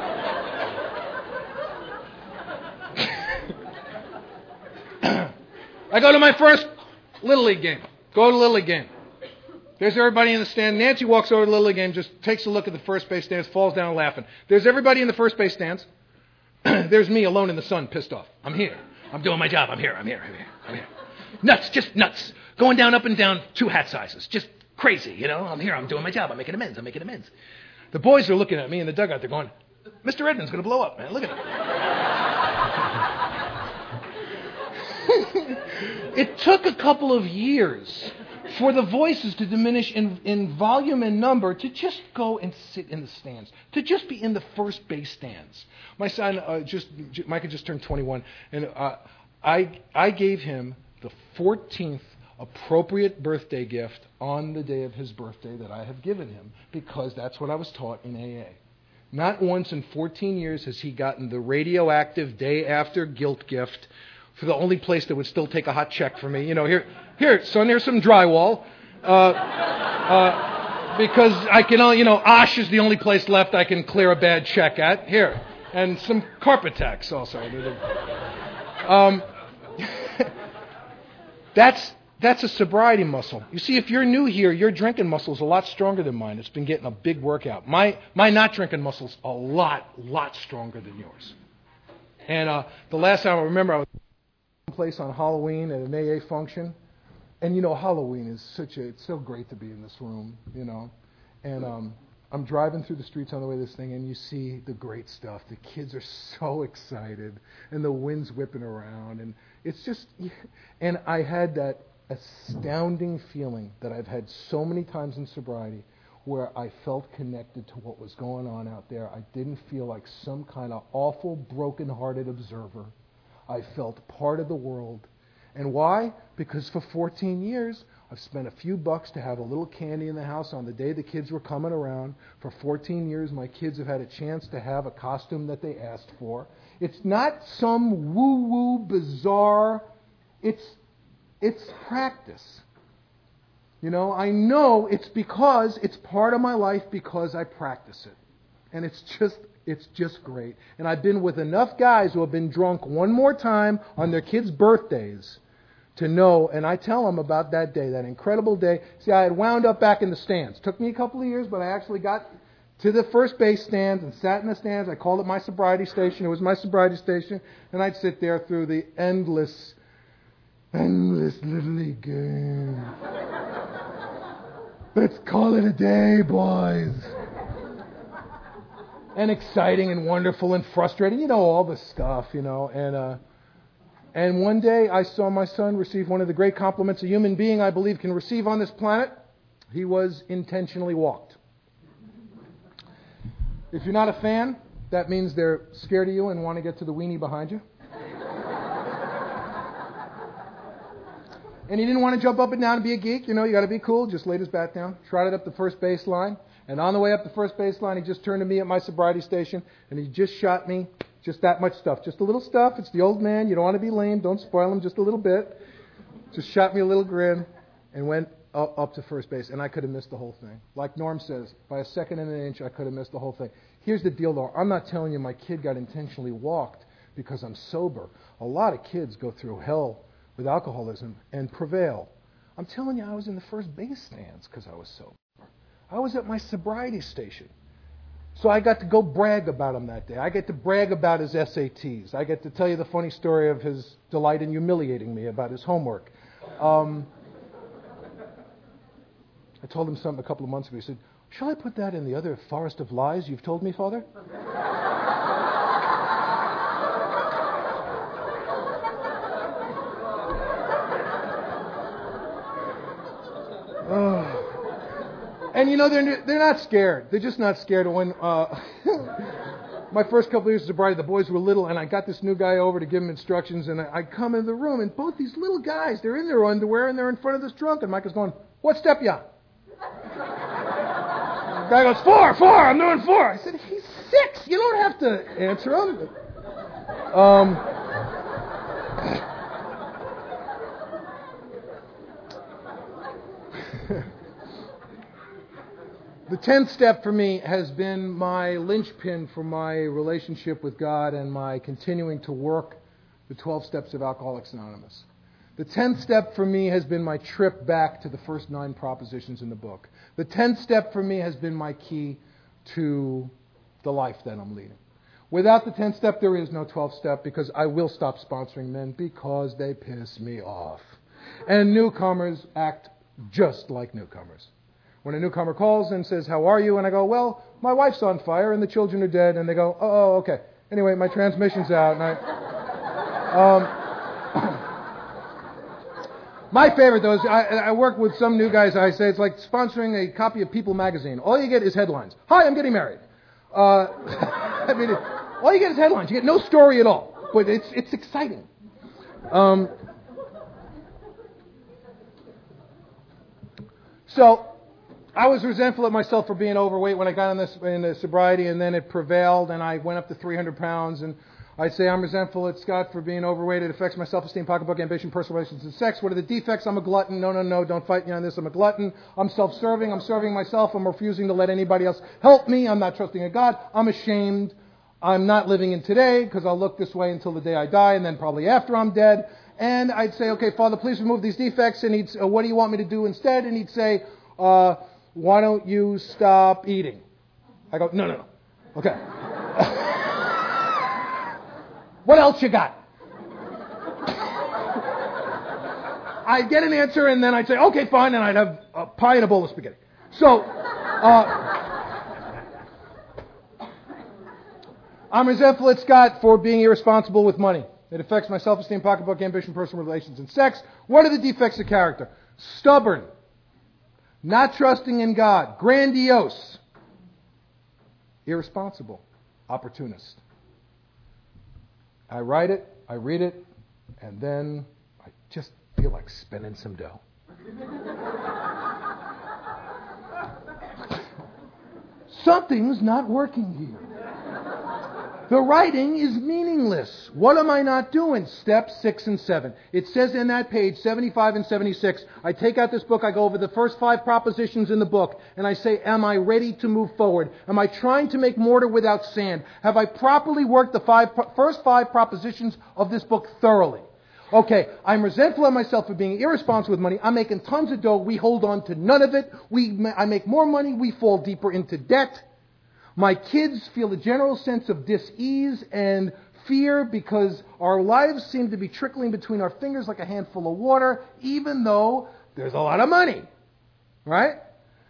I go to my first Little League game. Go to Little League game. There's everybody in the stand. Nancy walks over to the Little League game, just takes a look at the first base stands, falls down laughing. There's everybody in the first base stands. There's me alone in the sun, pissed off. I'm here. I'm doing my job. I'm here. I'm here. I'm here. I'm here. Nuts, just nuts. Going down, up and down, two hat sizes. Just crazy, you know. I'm here. I'm doing my job. I'm making amends. I'm making amends. The boys are looking at me in the dugout. They're going, Mister Edmonds going to blow up, man. Look at him. It took a couple of years for the voices to diminish in, in volume and number, to just go and sit in the stands, to just be in the first base stands. My son, uh, just Micah just turned twenty-one, and uh, I I gave him the fourteenth appropriate birthday gift on the day of his birthday that I have given him, because that's what I was taught in A A. Not once in fourteen years has he gotten the radioactive day after guilt gift for the only place that would still take a hot check for me. You know, here, here, son, here's some drywall. Uh, uh, because I can only, you know, Osh is the only place left I can clear a bad check at. Here. And some carpet tax also. Um, that's, that's a sobriety muscle. You see, if you're new here, your drinking muscle is a lot stronger than mine. It's been getting a big workout. My, my not drinking muscle's a lot, lot stronger than yours. And uh, the last time I remember, I was place on Halloween at an A A function, and you know Halloween is such a it's so great to be in this room, you know, and um, I'm driving through the streets on the way to this thing, and you see the great stuff. The kids are so excited, and the wind's whipping around, and it's just, and I had that astounding feeling that I've had so many times in sobriety, where I felt connected to what was going on out there. I didn't feel like some kind of awful, broken-hearted observer. I felt part of the world. And why? Because for fourteen years, I've spent a few bucks to have a little candy in the house on the day the kids were coming around. For fourteen years, my kids have had a chance to have a costume that they asked for. It's not some woo-woo, bizarre, it's, it's practice. You know, I know it's because it's part of my life because I practice it. And it's just it's just great. And I've been with enough guys who have been drunk one more time on their kids' birthdays to know, and I tell them about that day, that incredible day. See, I had wound up back in the stands. Took me a couple of years, but I actually got to the first base stands and sat in the stands. I called it my sobriety station. It was my sobriety station. And I'd sit there through the endless, endless Little League game. Let's call it a day, boys. And exciting and wonderful and frustrating, you know, all the stuff, you know. And uh, and one day I saw my son receive one of the great compliments a human being, I believe, can receive on this planet. He was intentionally walked. If you're not a fan, that means they're scared of you and want to get to the weenie behind you. And he didn't want to jump up and down and be a geek. You know, you got to be cool. Just laid his bat down, trotted up the first base line, And on the way up the first baseline, he just turned to me at my sobriety station, and he just shot me just that much stuff. Just a little stuff. It's the old man. You don't want to be lame. Don't spoil him. Just a little bit. Just shot me a little grin and went up, up to first base. And I could have missed the whole thing. Like Norm says, by a second and an inch, I could have missed the whole thing. Here's the deal, though. I'm not telling you my kid got intentionally walked because I'm sober. A lot of kids go through hell with alcoholism and prevail. I'm telling you, I was in the first base stands because I was sober. I was at my sobriety station. So I got to go brag about him that day. I get to brag about his S A Ts. I get to tell you the funny story of his delight in humiliating me about his homework. Um, I told him something a couple of months ago. He said, "Shall I put that in the other forest of lies you've told me, Father?" Oh. And you know, they're they're not scared. They're just not scared. When uh, my first couple of years of sobriety, the boys were little, and I got this new guy over to give them instructions, and I, I come in the room, and both these little guys, they're in their underwear, and they're in front of this drunk, and Mike is going, "What step you on?" The guy goes, four, four, I'm doing four. I said, he's six. You don't have to answer him. Um, the tenth step for me has been my linchpin for my relationship with God and my continuing to work the twelve steps of Alcoholics Anonymous. The tenth step for me has been my trip back to the first nine propositions in the book. The tenth step for me has been my key to the life that I'm leading. Without the tenth step, there is no twelfth step, because I will stop sponsoring men because they piss me off. And newcomers act just like newcomers. When a newcomer calls and says, "How are you?" and I go, "Well, my wife's on fire and the children are dead," and they go, "Oh, oh okay. Anyway, my transmission's out." And I, um, my favorite, though, is I, I work with some new guys. I say it's like sponsoring a copy of People magazine. All you get is headlines. "Hi, I'm getting married." Uh, I mean, it, all you get is headlines. You get no story at all, but it's it's exciting. Um, so. I was resentful of myself for being overweight when I got in this in the sobriety, and then it prevailed, and I went up to three hundred pounds. And I say I'm resentful at Scott for being overweight. It affects my self-esteem, pocketbook, ambition, personal relations, and sex. What are the defects? I'm a glutton. No, no, no, don't fight me on this. I'm a glutton. I'm self-serving. I'm serving myself. I'm refusing to let anybody else help me. I'm not trusting in God. I'm ashamed. I'm not living in today because I'll look this way until the day I die, and then probably after I'm dead. And I'd say, "Okay, Father, please remove these defects." And he'd say, "What do you want me to do instead?" And he'd say, uh... "Why don't you stop eating?" I go, no, no, no. Okay. What else you got? I'd get an answer, and then I'd say, "Okay, fine," and I'd have a pie and a bowl of spaghetti. So, uh, I'm resentful at Scott for being irresponsible with money. It affects my self-esteem, pocketbook, ambition, personal relations, and sex. What are the defects of character? Stubborn. Not trusting in God. Grandiose. Irresponsible. Opportunist. I write it, I read it, and then I just feel like spending some dough. Something's not working here. The writing is meaningless. What am I not doing? Steps six and seven. It says in that page, seventy-five and seventy-six, I take out this book, I go over the first five propositions in the book, and I say, am I ready to move forward? Am I trying to make mortar without sand? Have I properly worked the five, first five propositions of this book thoroughly? Okay, I'm resentful of myself for being irresponsible with money. I'm making tons of dough. We hold on to none of it. We, I make more money. We fall deeper into debt. My kids feel a general sense of dis-ease and fear because our lives seem to be trickling between our fingers like a handful of water, even though there's a lot of money. Right?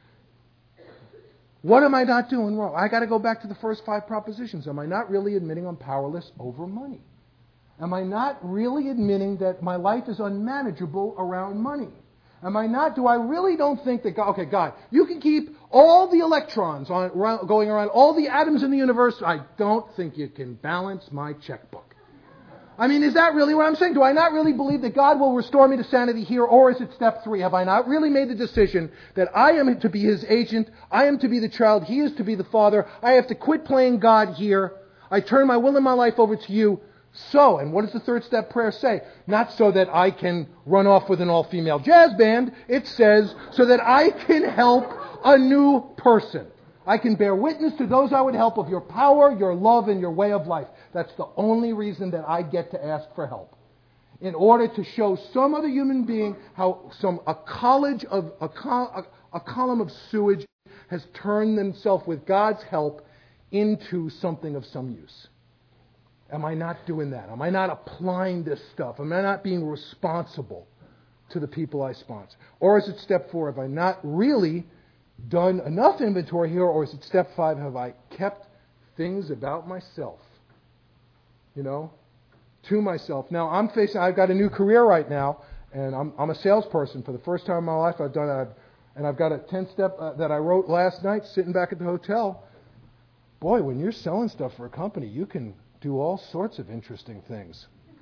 What am I not doing wrong? I got to go back to the first five propositions. Am I not really admitting I'm powerless over money? Am I not really admitting that my life is unmanageable around money? Am I not? Do I really don't think that God, okay, God, you can keep all the electrons on, going around, all the atoms in the universe. I don't think you can balance my checkbook. I mean, is that really what I'm saying? Do I not really believe that God will restore me to sanity here, or is it step three? Have I not really made the decision that I am to be His agent, I am to be the child, He is to be the father, I have to quit playing God here, I turn my will and my life over to You, so, and what does the third step prayer say? Not so that I can run off with an all-female jazz band, it says, so that I can help a new person. I can bear witness to those I would help of Your power, Your love, and Your way of life. That's the only reason that I get to ask for help. In order to show some other human being how some a college of a, a, a column of sewage has turned themselves with God's help into something of some use. Am I not doing that? Am I not applying this stuff? Am I not being responsible to the people I sponsor? Or is it step four? Have I not really done enough inventory here? Or is it step five? Have I kept things about myself, you know, to myself? Now, I'm facing, I've got a new career right now, and I'm, I'm a salesperson. For the first time in my life, I've done that. And I've got a ten-step uh, that I wrote last night sitting back at the hotel. Boy, when you're selling stuff for a company, you can do all sorts of interesting things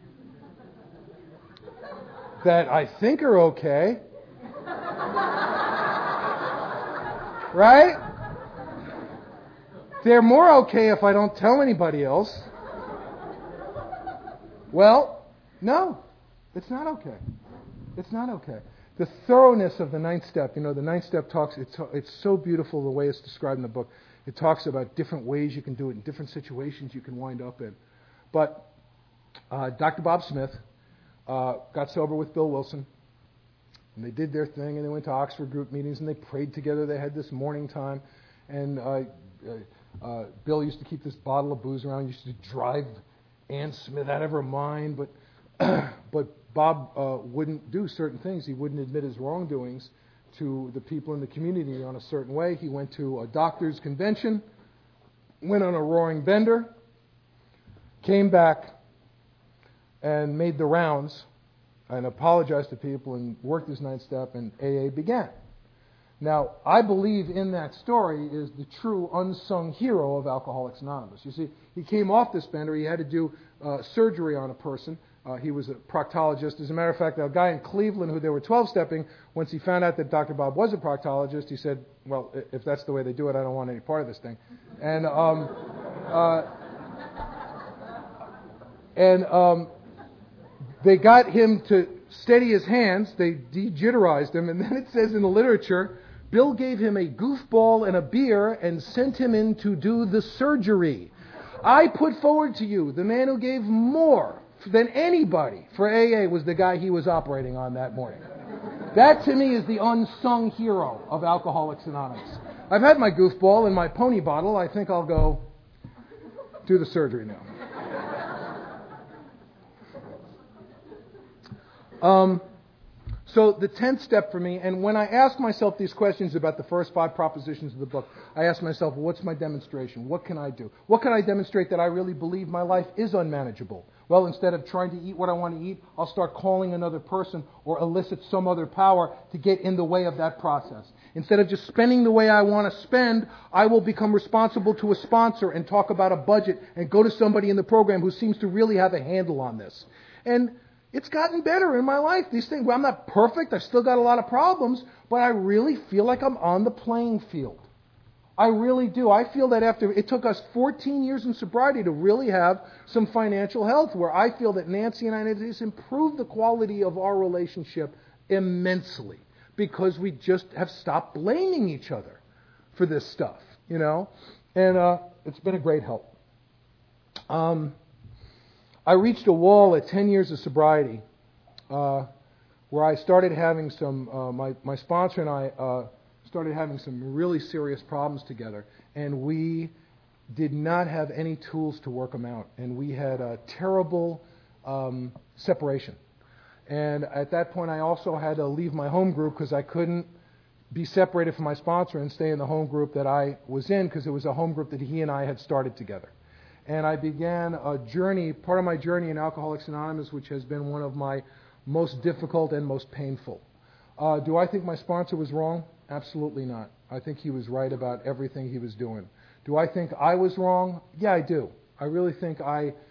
that I think are okay. Right? They're more okay if I don't tell anybody else. Well, no, it's not okay. It's not okay. The thoroughness of the ninth step, you know, the ninth step talks, it's, it's so beautiful the way it's described in the book. It talks about different ways you can do it and different situations you can wind up in. But uh, Doctor Bob Smith uh, got sober with Bill Wilson, and they did their thing, and they went to Oxford group meetings, and they prayed together. They had this morning time, and uh, uh, uh, Bill used to keep this bottle of booze around. He used to drive Ann Smith out of her mind, but but Bob uh, wouldn't do certain things. He wouldn't admit his wrongdoings to the people in the community on a certain way. He went to a doctor's convention, went on a roaring bender, came back and made the rounds and apologized to people and worked his ninth step, and A A began. Now, I believe in that story is the true unsung hero of Alcoholics Anonymous. You see, he came off this bender. He had to do uh, surgery on a person. Uh, he was a proctologist. As a matter of fact, a guy in Cleveland who they were twelve-stepping, once he found out that Doctor Bob was a proctologist, he said, well, if that's the way they do it, I don't want any part of this thing. And um, uh, and um, they got him to steady his hands. They de-jitterized him. And then it says in the literature, Bill gave him a goofball and a beer and sent him in to do the surgery. I put forward to you, the man who gave more than anybody for A A was the guy he was operating on that morning. That, to me, is the unsung hero of Alcoholics Anonymous. I've had my goofball and my pony bottle. I think I'll go do the surgery now. Um, so the tenth step for me, and when I ask myself these questions about the first five propositions of the book, I ask myself, well, what's my demonstration? What can I do? What can I demonstrate that I really believe my life is unmanageable? Well, instead of trying to eat what I want to eat, I'll start calling another person or elicit some other power to get in the way of that process. Instead of just spending the way I want to spend, I will become responsible to a sponsor and talk about a budget and go to somebody in the program who seems to really have a handle on this. And it's gotten better in my life. These things, well, I'm not perfect. I've still got a lot of problems, but I really feel like I'm on the playing field. I really do. I feel that after, it took us fourteen years in sobriety to really have some financial health, where I feel that Nancy and I have just improved the quality of our relationship immensely because we just have stopped blaming each other for this stuff, you know, and uh, it's been a great help. Um, I reached a wall at ten years of sobriety uh, where I started having some, uh, my, my sponsor and I uh, started having some really serious problems together, and we did not have any tools to work them out, and we had a terrible um, separation. And at that point, I also had to leave my home group because I couldn't be separated from my sponsor and stay in the home group that I was in, because it was a home group that he and I had started together. And I began a journey, part of my journey in Alcoholics Anonymous, which has been one of my most difficult and most painful. Uh, do I think my sponsor was wrong? Absolutely not. I think he was right about everything he was doing. Do I think I was wrong? Yeah, I do. I really think I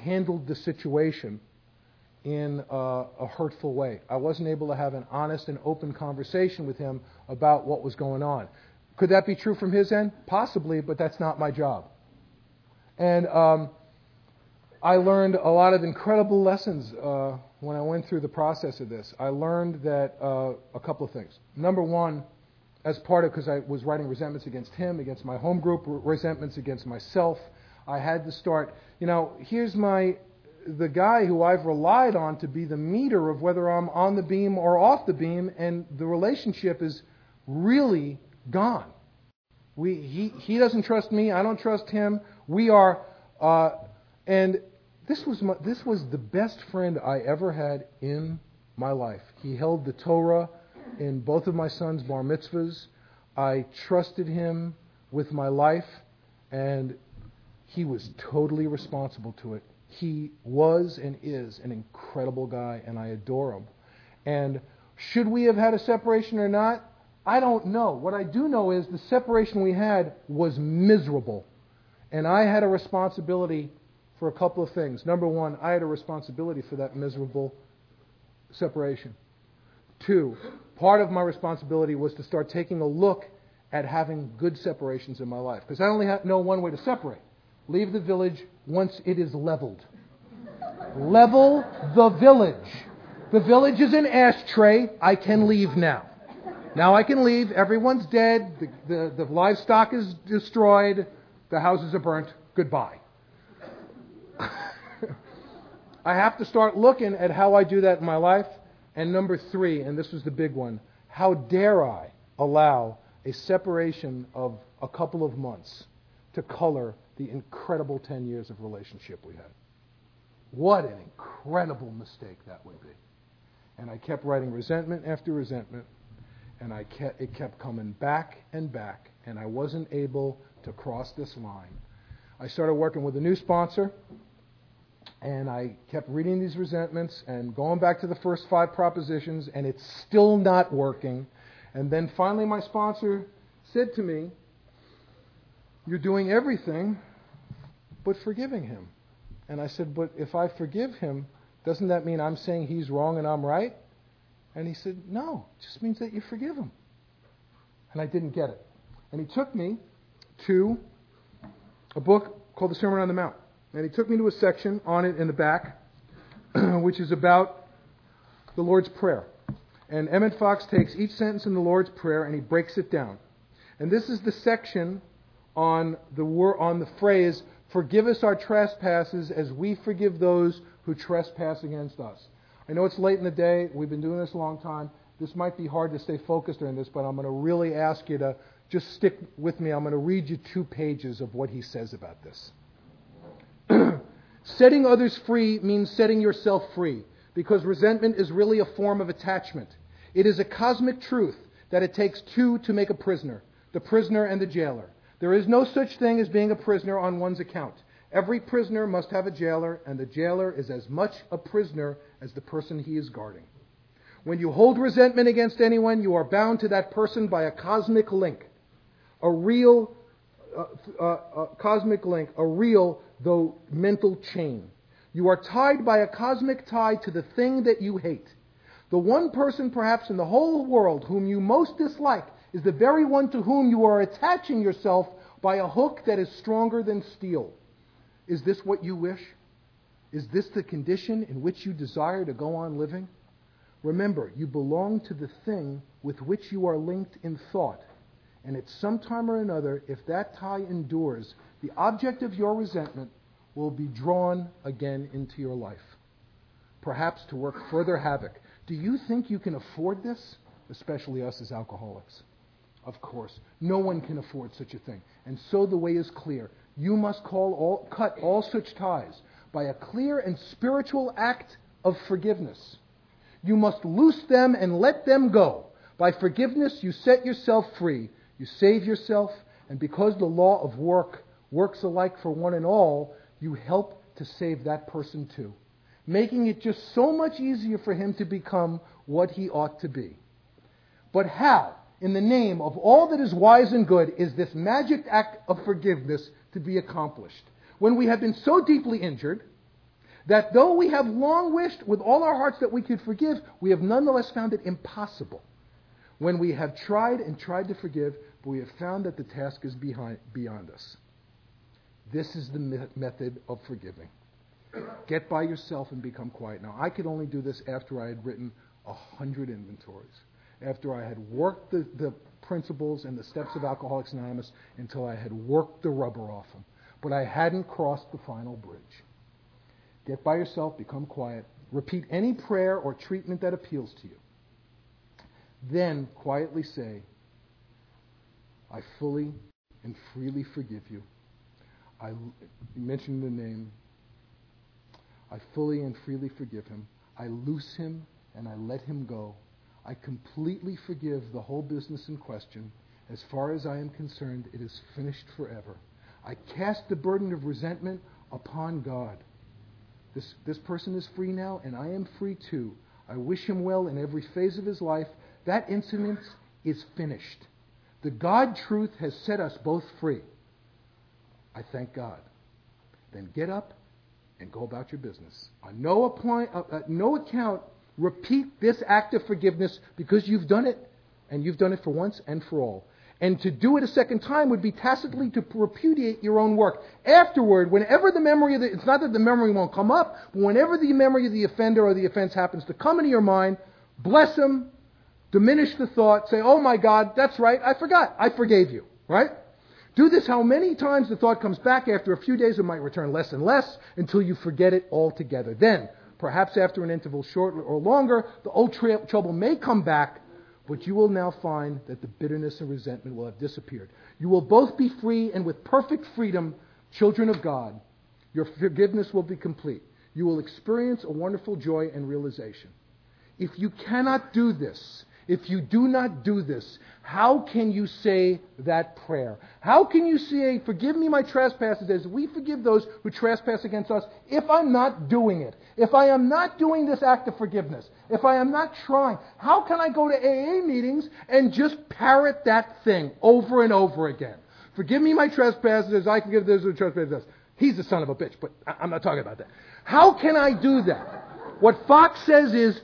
handled the situation in a, a hurtful way. I wasn't able to have an honest and open conversation with him about what was going on. Could that be true from his end? Possibly, but that's not my job. And um, I learned a lot of incredible lessons uh, when I went through the process of this. I learned that uh, a couple of things. Number one, as part of, because I was writing resentments against him, against my home group, resentments against myself, I had to start, you know, here's my, the guy who I've relied on to be the meter of whether I'm on the beam or off the beam, and the relationship is really gone. We, he, he doesn't trust me, I don't trust him. We are, uh, and this was my, this was the best friend I ever had in my life. He held the Torah in both of my sons' bar mitzvahs. I trusted him with my life, and he was totally responsible to it. He was and is an incredible guy, and I adore him. And should we have had a separation or not? I don't know. What I do know is the separation we had was miserable. And I had a responsibility for a couple of things. Number one, I had a responsibility for that miserable separation. Two, part of my responsibility was to start taking a look at having good separations in my life. Because I only know one way to separate. Leave the village once it is leveled. Level the village. The village is an ashtray. I can leave now. Now I can leave. Everyone's dead. The, the, the livestock is destroyed. The houses are burnt. Goodbye. I have to start looking at how I do that in my life. And number three, and this was the big one, how dare I allow a separation of a couple of months to color the incredible ten years of relationship we had. What an incredible mistake that would be. And I kept writing resentment after resentment, and I kept, it kept coming back and back, and I wasn't able to cross this line. I started working with a new sponsor, and I kept reading these resentments and going back to the first five propositions, and it's still not working. And then finally my sponsor said to me, "You're doing everything but forgiving him." And I said, "But if I forgive him, doesn't that mean I'm saying he's wrong and I'm right?" And he said, "No, it just means that you forgive him." And I didn't get it. And he took me to a book called The Sermon on the Mount. And he took me to a section on it in the back, which is about the Lord's Prayer. And Emmett Fox takes each sentence in the Lord's Prayer and he breaks it down. And this is the section on the wor- on the phrase, "Forgive us our trespasses as we forgive those who trespass against us." I know it's late in the day. We've been doing this a long time. This might be hard to stay focused during this, but I'm going to really ask you to just stick with me. I'm going to read you two pages of what he says about this. Setting others free means setting yourself free, because resentment is really a form of attachment. It is a cosmic truth that it takes two to make a prisoner, the prisoner and the jailer. There is no such thing as being a prisoner on one's account. Every prisoner must have a jailer, and the jailer is as much a prisoner as the person he is guarding. When you hold resentment against anyone, you are bound to that person by a cosmic link, a real uh, uh, uh, cosmic link, a real, though mental chain. You are tied by a cosmic tie to the thing that you hate. The one person perhaps in the whole world whom you most dislike is the very one to whom you are attaching yourself by a hook that is stronger than steel. Is this what you wish? Is this the condition in which you desire to go on living? Remember, you belong to the thing with which you are linked in thought. And at some time or another, if that tie endures, the object of your resentment will be drawn again into your life, perhaps to work further havoc. Do you think you can afford this? Especially us as alcoholics. Of course, no one can afford such a thing. And so the way is clear. You must call all, cut all such ties by a clear and spiritual act of forgiveness. You must loose them and let them go. By forgiveness, you set yourself free. You save yourself, and because the law of work works alike for one and all, you help to save that person too, making it just so much easier for him to become what he ought to be. But how, in the name of all that is wise and good, is this magic act of forgiveness to be accomplished? When we have been so deeply injured, That though we have long wished with all our hearts that we could forgive, we have nonetheless found it impossible. When we have tried and tried to forgive, but we have found that the task is behind, beyond us. This is the me- method of forgiving. Get by yourself and become quiet. Now, I could only do this after I had written a hundred inventories, after I had worked the, the principles and the steps of Alcoholics Anonymous until I had worked the rubber off them. But I hadn't crossed the final bridge. Get by yourself, become quiet, repeat any prayer or treatment that appeals to you. Then quietly say, I fully and freely forgive you. I mentioned the name. I fully and freely forgive him. I loose him and I let him go. I completely forgive the whole business in question. As far as I am concerned, it is finished forever. I cast the burden of resentment upon God. This, this person is free now, and I am free too. I wish him well in every phase of his life. That incident is finished. The God truth has set us both free. I thank God. Then get up and go about your business. On no, apply, uh, uh, no account, repeat this act of forgiveness because you've done it, and you've done it for once and for all. And to do it a second time would be tacitly to repudiate your own work. Afterward, whenever the memory of the, it's not that the memory won't come up, but whenever the memory of the offender or the offense happens to come into your mind, bless him, diminish the thought, say, oh my God, that's right, I forgot, I forgave you, right? Do this how many times the thought comes back. After a few days, it might return less and less until you forget it altogether. Then, perhaps after an interval short or longer, the old tra- trouble may come back, but you will now find that the bitterness and resentment will have disappeared. You will both be free, and with perfect freedom, children of God. Your forgiveness will be complete. You will experience a wonderful joy and realization. If you cannot do this, if you do not do this, how can you say that prayer? How can you say, forgive me my trespasses as we forgive those who trespass against us, if I'm not doing it? If I am not doing this act of forgiveness? If I am not trying? How can I go to A A meetings and just parrot that thing over and over again? Forgive me my trespasses as I forgive those who trespass against us. He's the son of a bitch, but I'm not talking about that. How can I do that? What Fox says is,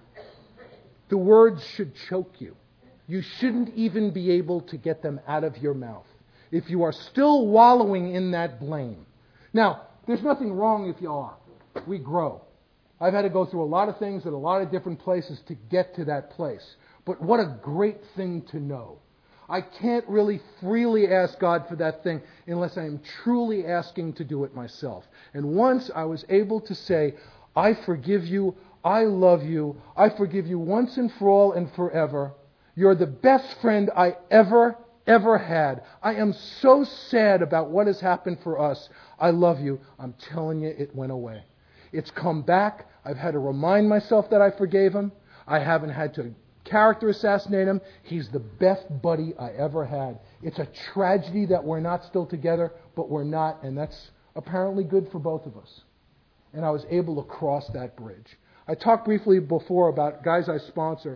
the words should choke you. You shouldn't even be able to get them out of your mouth if you are still wallowing in that blame. Now, there's nothing wrong if you are. We grow. I've had to go through a lot of things at a lot of different places to get to that place. But what a great thing to know. I can't really freely ask God for that thing unless I am truly asking to do it myself. And once I was able to say, I forgive you, I love you, I forgive you once and for all and forever. You're the best friend I ever, ever had. I am so sad about what has happened for us. I love you. I'm telling you, it went away. It's come back. I've had to remind myself that I forgave him. I haven't had to character assassinate him. He's the best buddy I ever had. It's a tragedy that we're not still together, but we're not, and that's apparently good for both of us. And I was able to cross that bridge. I talked briefly before about guys I sponsor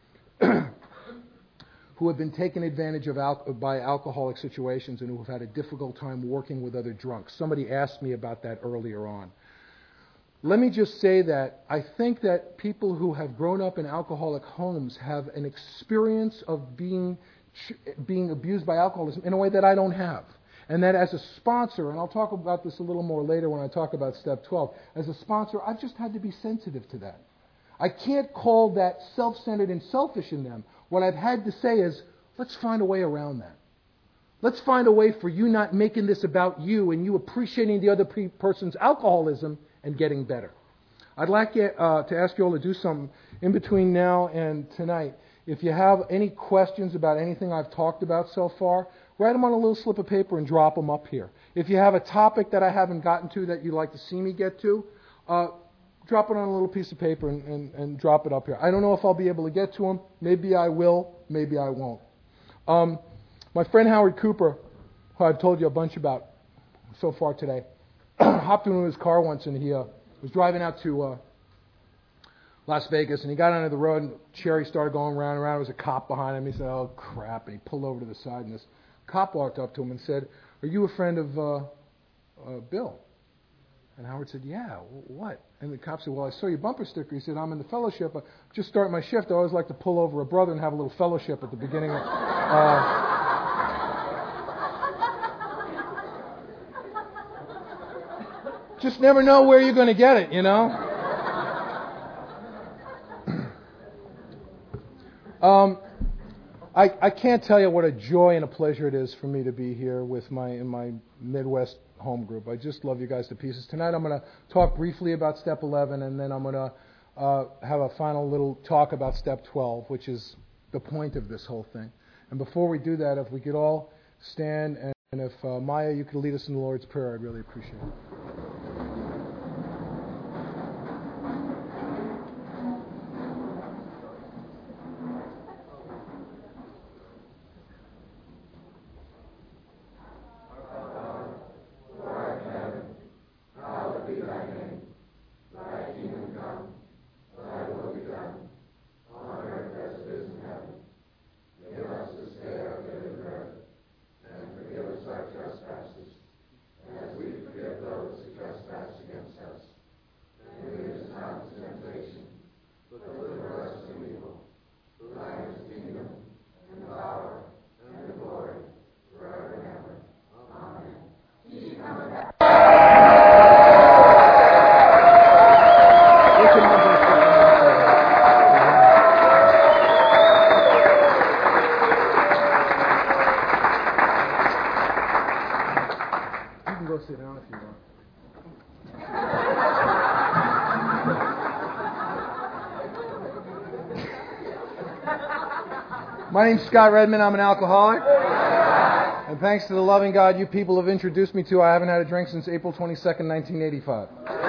who have been taken advantage of al- by alcoholic situations and who have had a difficult time working with other drunks. Somebody asked me about that earlier on. Let me just say that I think that people who have grown up in alcoholic homes have an experience of being being abused by alcoholism in a way that I don't have. And that as a sponsor, and I'll talk about this a little more later when I talk about Step twelve, as a sponsor, I've just had to be sensitive to that. I can't call that self-centered and selfish in them. What I've had to say is, let's find a way around that. Let's find a way for you not making this about you and you appreciating the other pe- person's alcoholism and getting better. I'd like you, uh, to ask you all to do something in between now and tonight. If you have any questions about anything I've talked about so far, write them on a little slip of paper and drop them up here. If you have a topic that I haven't gotten to that you'd like to see me get to, uh, drop it on a little piece of paper and, and, and drop it up here. I don't know if I'll be able to get to them. Maybe I will. Maybe I won't. Um, my friend Howard Cooper, who I've told you a bunch about so far today, hopped into his car once and he uh, was driving out to uh, Las Vegas, and he got onto the road and Cherry started going round and round. There was a cop behind him. He said, oh, crap. And he pulled over to the side, and this cop walked up to him and said, are you a friend of uh, uh, Bill? And Howard said, yeah, what? And the cop said, well, I saw your bumper sticker. He said, I'm in the fellowship. I just start my shift. I always like to pull over a brother and have a little fellowship at the beginning of... Uh, just never know where you're going to get it, you know? um, I, I can't tell you what a joy and a pleasure it is for me to be here with my in my Midwest home group. I just love you guys to pieces. Tonight I'm going to talk briefly about Step eleven, and then I'm going to uh, have a final little talk about Step twelve, which is the point of this whole thing. And before we do that, if we could all stand, and, and if uh, Maya, you could lead us in the Lord's Prayer, I'd really appreciate it. My name's Scott Redmond. I'm an alcoholic. And thanks to the loving God you people have introduced me to, I haven't had a drink since April twenty-second, nineteen eighty-five.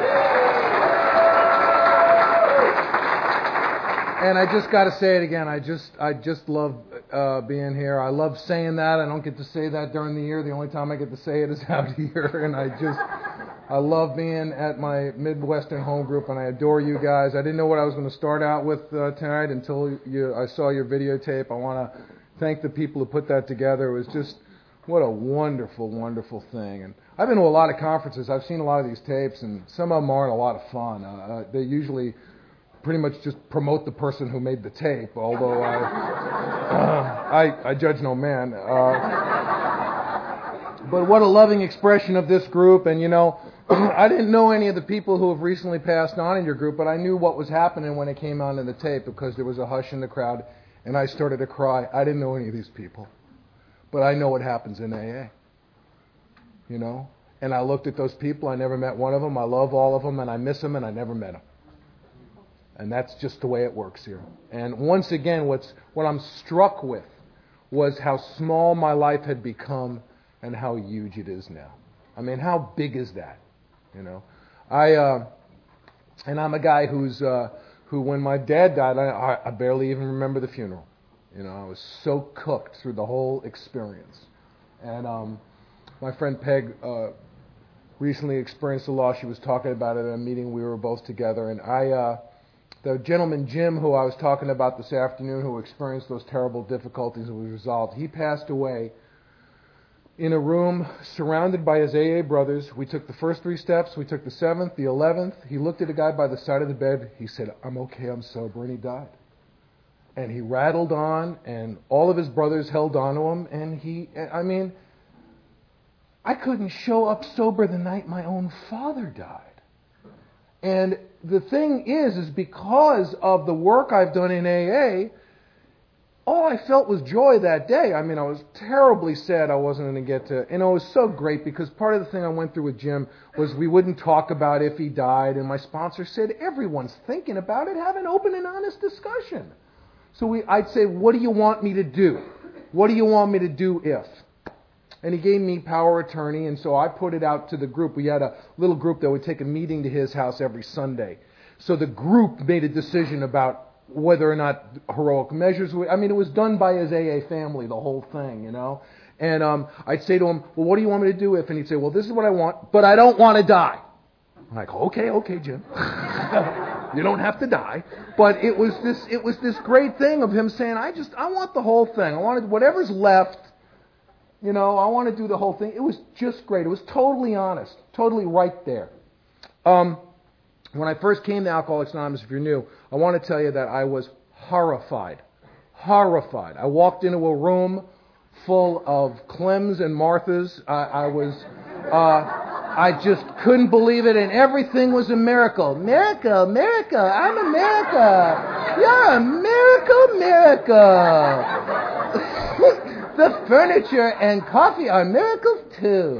And I just got to say it again. I just I just love uh, being here. I love saying that. I don't get to say that during the year. The only time I get to say it is out here. And I just... I love being at my Midwestern home group, and I adore you guys. I didn't know what I was going to start out with uh, tonight until you, I saw your videotape. I want to thank the people who put that together. It was just, what a wonderful, wonderful thing. And I've been to a lot of conferences. I've seen a lot of these tapes, and some of them aren't a lot of fun. Uh, they usually pretty much just promote the person who made the tape, although I, uh, I, I judge no man. Uh, but what a loving expression of this group, and you know, I didn't know any of the people who have recently passed on in your group, but I knew what was happening when it came on in the tape because there was a hush in the crowd, and I started to cry. I didn't know any of these people, but I know what happens in A A, you know? And I looked at those people. I never met one of them. I love all of them, and I miss them, and I never met them. And that's just the way it works here. And once again, what's what I'm struck with was how small my life had become and how huge it is now. I mean, how big is that? You know, I uh, and I'm a guy who's uh, who, when my dad died, I, I barely even remember the funeral. You know, I was so cooked through the whole experience. And um, my friend Peg uh, recently experienced a loss. She was talking about it at a meeting. We were both together, and I, uh, the gentleman Jim, who I was talking about this afternoon, who experienced those terrible difficulties and was resolved, he passed away in a room surrounded by his A A brothers. We took the first three steps. We took the seventh, the eleventh. He looked at a guy by the side of the bed. He said, I'm okay, I'm sober, and he died. And he rattled on, and all of his brothers held on to him, and he, I mean, I couldn't show up sober the night my own father died. And the thing is, is because of the work I've done in A A, all I felt was joy that day. I mean, I was terribly sad I wasn't going to get to... And it was so great because part of the thing I went through with Jim was we wouldn't talk about if he died. And my sponsor said, everyone's thinking about it. Have an open and honest discussion. So we, I'd say, what do you want me to do? What do you want me to do if? And he gave me power of attorney. And so I put it out to the group. We had a little group that would take a meeting to his house every Sunday. So the group made a decision about whether or not heroic measures were, I mean, it was done by his A A family, the whole thing, you know. And um, I'd say to him, well, what do you want me to do if? And he'd say, well, this is what I want, but I don't want to die. I'm like, okay, okay, Jim. You don't have to die. But it was this it was this great thing of him saying, I just, I want the whole thing. I wanted whatever's left, you know, I want to do the whole thing. It was just great. It was totally honest, totally right there. Um, when I first came to Alcoholics Anonymous, if you're new, I want to tell you that I was horrified. Horrified. I walked into a room full of Clems and Marthas. I, I was, uh, I just couldn't believe it, and everything was a miracle. Miracle, miracle, I'm a miracle. You're a miracle, miracle. The furniture and coffee are miracles too.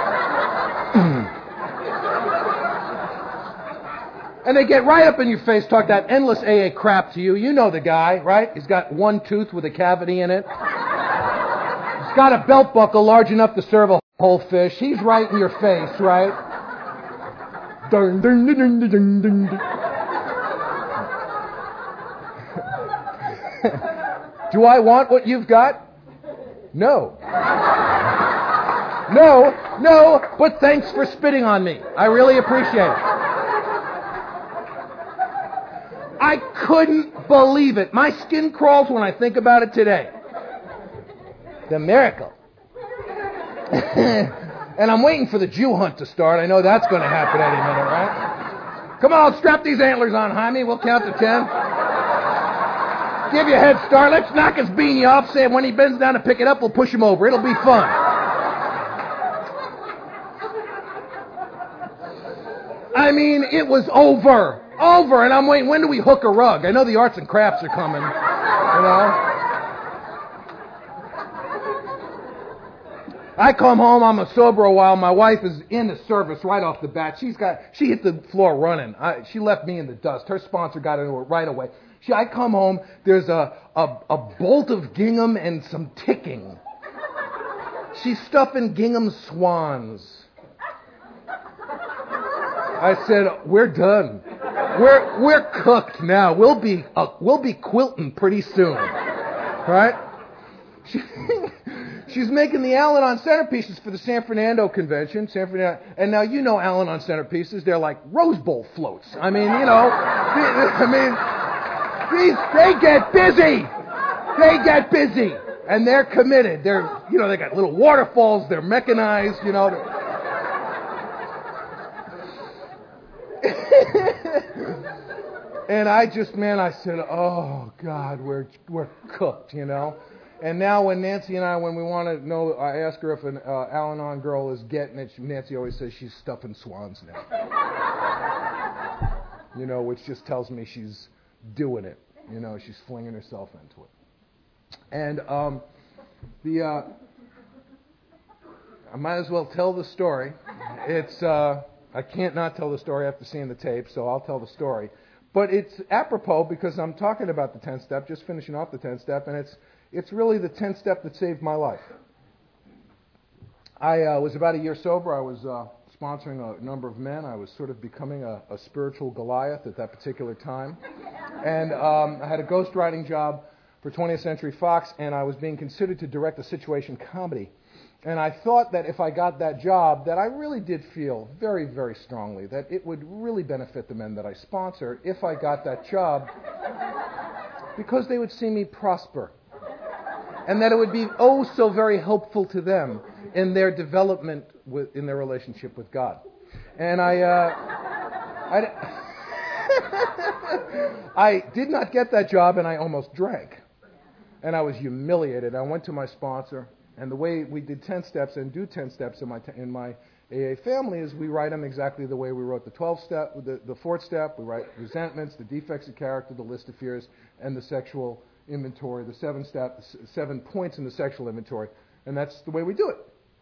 And they get right up in your face, talk that endless A A crap to you. You know the guy, right? He's got one tooth with a cavity in it. He's got a belt buckle large enough to serve a whole fish. He's right in your face, right? Dun, dun, dun, dun, dun, dun, dun. Do I want what you've got? No. No, no, but thanks for spitting on me. I really appreciate it. I couldn't believe it. My skin crawls when I think about it today. The miracle. And I'm waiting for the Jew hunt to start. I know that's going to happen any minute, right? Come on, strap these antlers on, Jaime. We'll count to ten. Give you a head start. Let's knock his beanie off. Say when he bends down to pick it up, we'll push him over. It'll be fun. I mean, it was over. Over. And I'm waiting. When do we hook a rug? I know the arts and crafts are coming. You know? I come home, I'm sober a while. My wife is in the service right off the bat. She's got, she hit the floor running. I, she left me in the dust. Her sponsor got into it right away. She, I come home, there's a, a, a bolt of gingham and some ticking. She's stuffing gingham swans. I said, we're done. We're, we're cooked now. We'll be, uh, we'll be quilting pretty soon. Right? She, she's making the Al-Anon centerpieces for the San Fernando convention. San Fernando, and now you know Al-Anon centerpieces. They're like Rose Bowl floats. I mean, you know, I mean, these, they get busy. They get busy. And they're committed. They're, you know, they got little waterfalls. They're mechanized, you know. And I just, man, I said, oh, God, we're we're cooked, you know. And now when Nancy and I, when we want to know, I ask her if an uh, Al-Anon girl is getting it. Nancy always says she's stuffing swans now. You know, which just tells me she's doing it. You know, she's flinging herself into it. And um, the uh, I might as well tell the story. It's uh, I can't not tell the story after seeing the tape, so I'll tell the story. But it's apropos because I'm talking about the tenth step, just finishing off the tenth step, and it's it's really the tenth step that saved my life. I uh, was about a year sober. I was uh, sponsoring a number of men. I was sort of becoming a, a spiritual Goliath at that particular time. And um, I had a ghostwriting job for twentieth Century Fox, and I was being considered to direct a situation comedy. And I thought that if I got that job, that I really did feel very, very strongly that it would really benefit the men that I sponsor if I got that job, because they would see me prosper. And that it would be oh so very helpful to them in their development, with, in their relationship with God. And I, uh, I, I did not get that job, and I almost drank. And I was humiliated. I went to my sponsor, and the way we did ten steps and do ten steps in my in my A A family is we write them exactly the way we wrote the twelve step, the, the fourth step. We write resentments, the defects of character, the list of fears, and the sexual inventory, the seven steps, seven points in the sexual inventory, and that's the way we do it.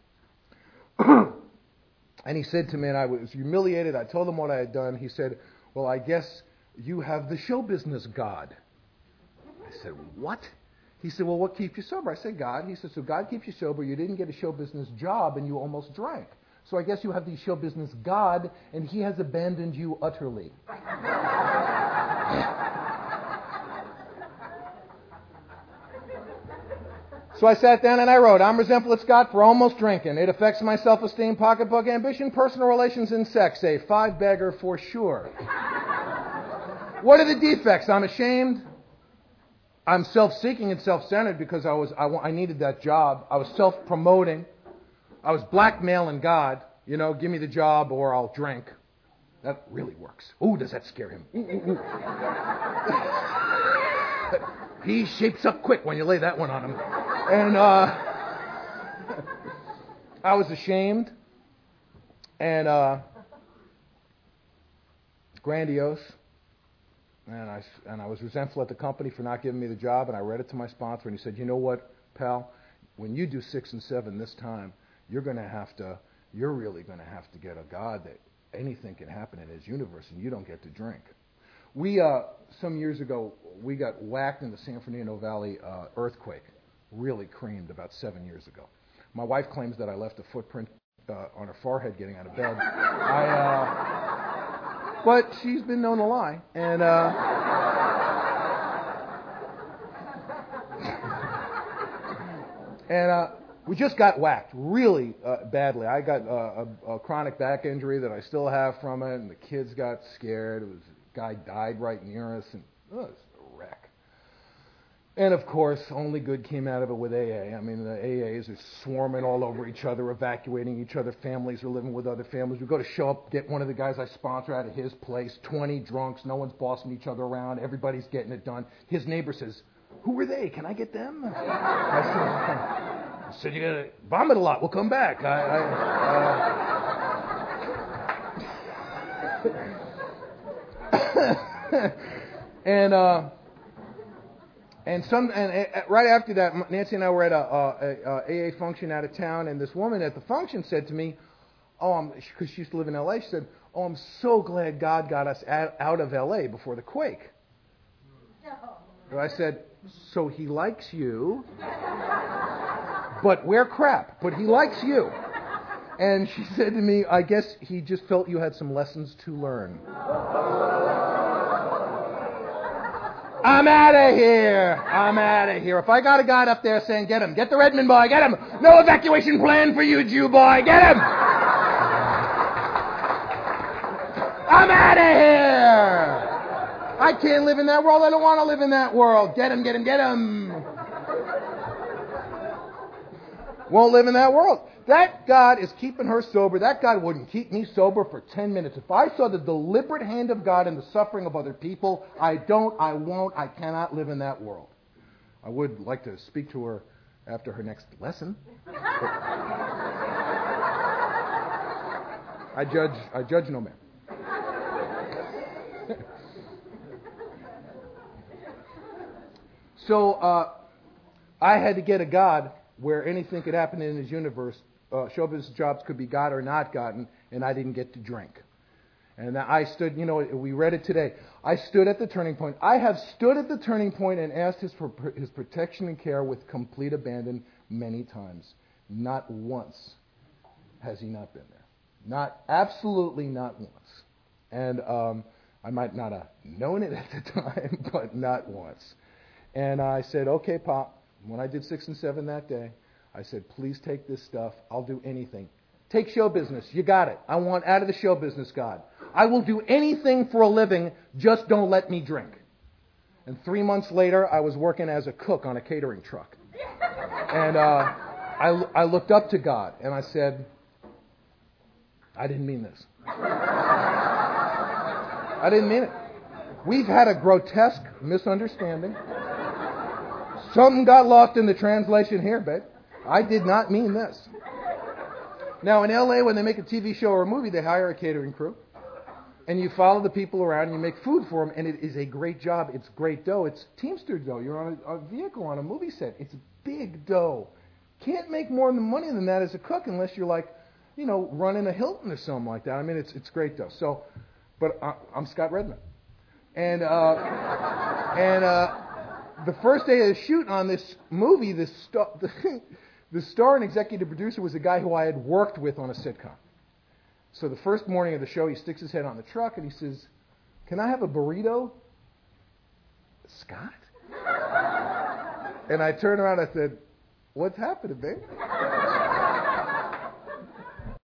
And he said to me, and I was humiliated. I told him what I had done. He said, "Well, I guess you have the show business God." I said, "What?" He said, "Well, what keeps you sober?" I said, "God." He said, "So God keeps you sober. You didn't get a show business job, and you almost drank. So I guess you have the show business God, and He has abandoned you utterly." So I sat down and I wrote, "I'm resentful at Scott for almost drinking. It affects my self-esteem, pocketbook ambition, personal relations, and sex. A five-bagger for sure." What are the defects? I'm ashamed. I'm self-seeking and self-centered because I was I, I needed that job. I was self-promoting. I was blackmailing God. You know, give me the job or I'll drink. That really works. Ooh, does that scare him? Ooh, ooh, ooh. He shapes up quick when you lay that one on him. And uh, I was ashamed and uh, grandiose. And I, and I was resentful at the company for not giving me the job. And I read it to my sponsor, and he said, you know what, pal? When you do six and seven this time, you're going to have to, you're really going to have to get a God that anything can happen in his universe, and you don't get to drink. We, uh, some years ago, we got whacked in the San Fernando Valley uh, earthquake, really creamed about seven years ago. My wife claims that I left a footprint uh, on her forehead getting out of bed. I, uh, but she's been known to lie. And uh, and uh, we just got whacked really uh, badly. I got uh, a, a chronic back injury that I still have from it, and the kids got scared. It was a guy died right near us, and oh, it was a wreck. And of course, only good came out of it with A A. I mean, the A As are swarming all over each other, evacuating each other. Families are living with other families. We go to show up, get one of the guys I sponsor out of his place, twenty drunks, no one's bossing each other around, everybody's getting it done. His neighbor says, who are they? Can I get them? I said, I said, you're going to vomit a lot. We'll come back. I, I, uh... and uh, and some and uh, right after that, Nancy and I were at a, a, a A A function out of town, and this woman at the function said to me, "Oh, because she used to live in L A," she said, "Oh, I'm so glad God got us out, out of L A before the quake." So I said, "So He likes you, but we're crap. But He likes you." And she said to me, "I guess He just felt you had some lessons to learn." I'm out of here. I'm out of here. If I got a guy up there saying, get him, get the Redmond boy, get him. No evacuation plan for you, Jew boy, get him. I'm out of here. I can't live in that world. I don't want to live in that world. Get him, get him, get him. Won't live in that world. That God is keeping her sober. That God wouldn't keep me sober for ten minutes. If I saw the deliberate hand of God in the suffering of other people, I don't, I won't, I cannot live in that world. I would like to speak to her after her next lesson. I judge, I judge no man. So uh, I had to get a God where anything could happen in his universe. Uh, show business jobs could be got or not gotten, and I didn't get to drink. And I stood, you know, we read it today. I stood at the turning point. I have stood at the turning point and asked his, his protection and care with complete abandon many times. Not once has he not been there. Not, absolutely not once. And um, I might not have known it at the time, but not once. And I said, okay, Pop, when I did six and seven that day, I said, please take this stuff. I'll do anything. Take show business. You got it. I want out of the show business, God. I will do anything for a living. Just don't let me drink. And three months later, I was working as a cook on a catering truck. And uh, I, I looked up to God, and I said, I didn't mean this. I didn't mean it. We've had a grotesque misunderstanding. Something got lost in the translation here, babe. I did not mean this. Now, in L A, when they make a T V show or a movie, they hire a catering crew. And you follow the people around and you make food for them. And it is a great job. It's great dough. It's Teamster dough. You're on a, a vehicle on a movie set. It's big dough. Can't make more money than that as a cook unless you're like, you know, running a Hilton or something like that. I mean, it's it's great dough. So, but I, I'm Scott Redmond. And, uh, and, uh, the first day of the shoot on this movie, the, st- the, the star and executive producer was a guy who I had worked with on a sitcom. So the first morning of the show, he sticks his head on the truck and he says, can I have a burrito? Scott? And I turned around and I said, what's happening, babe?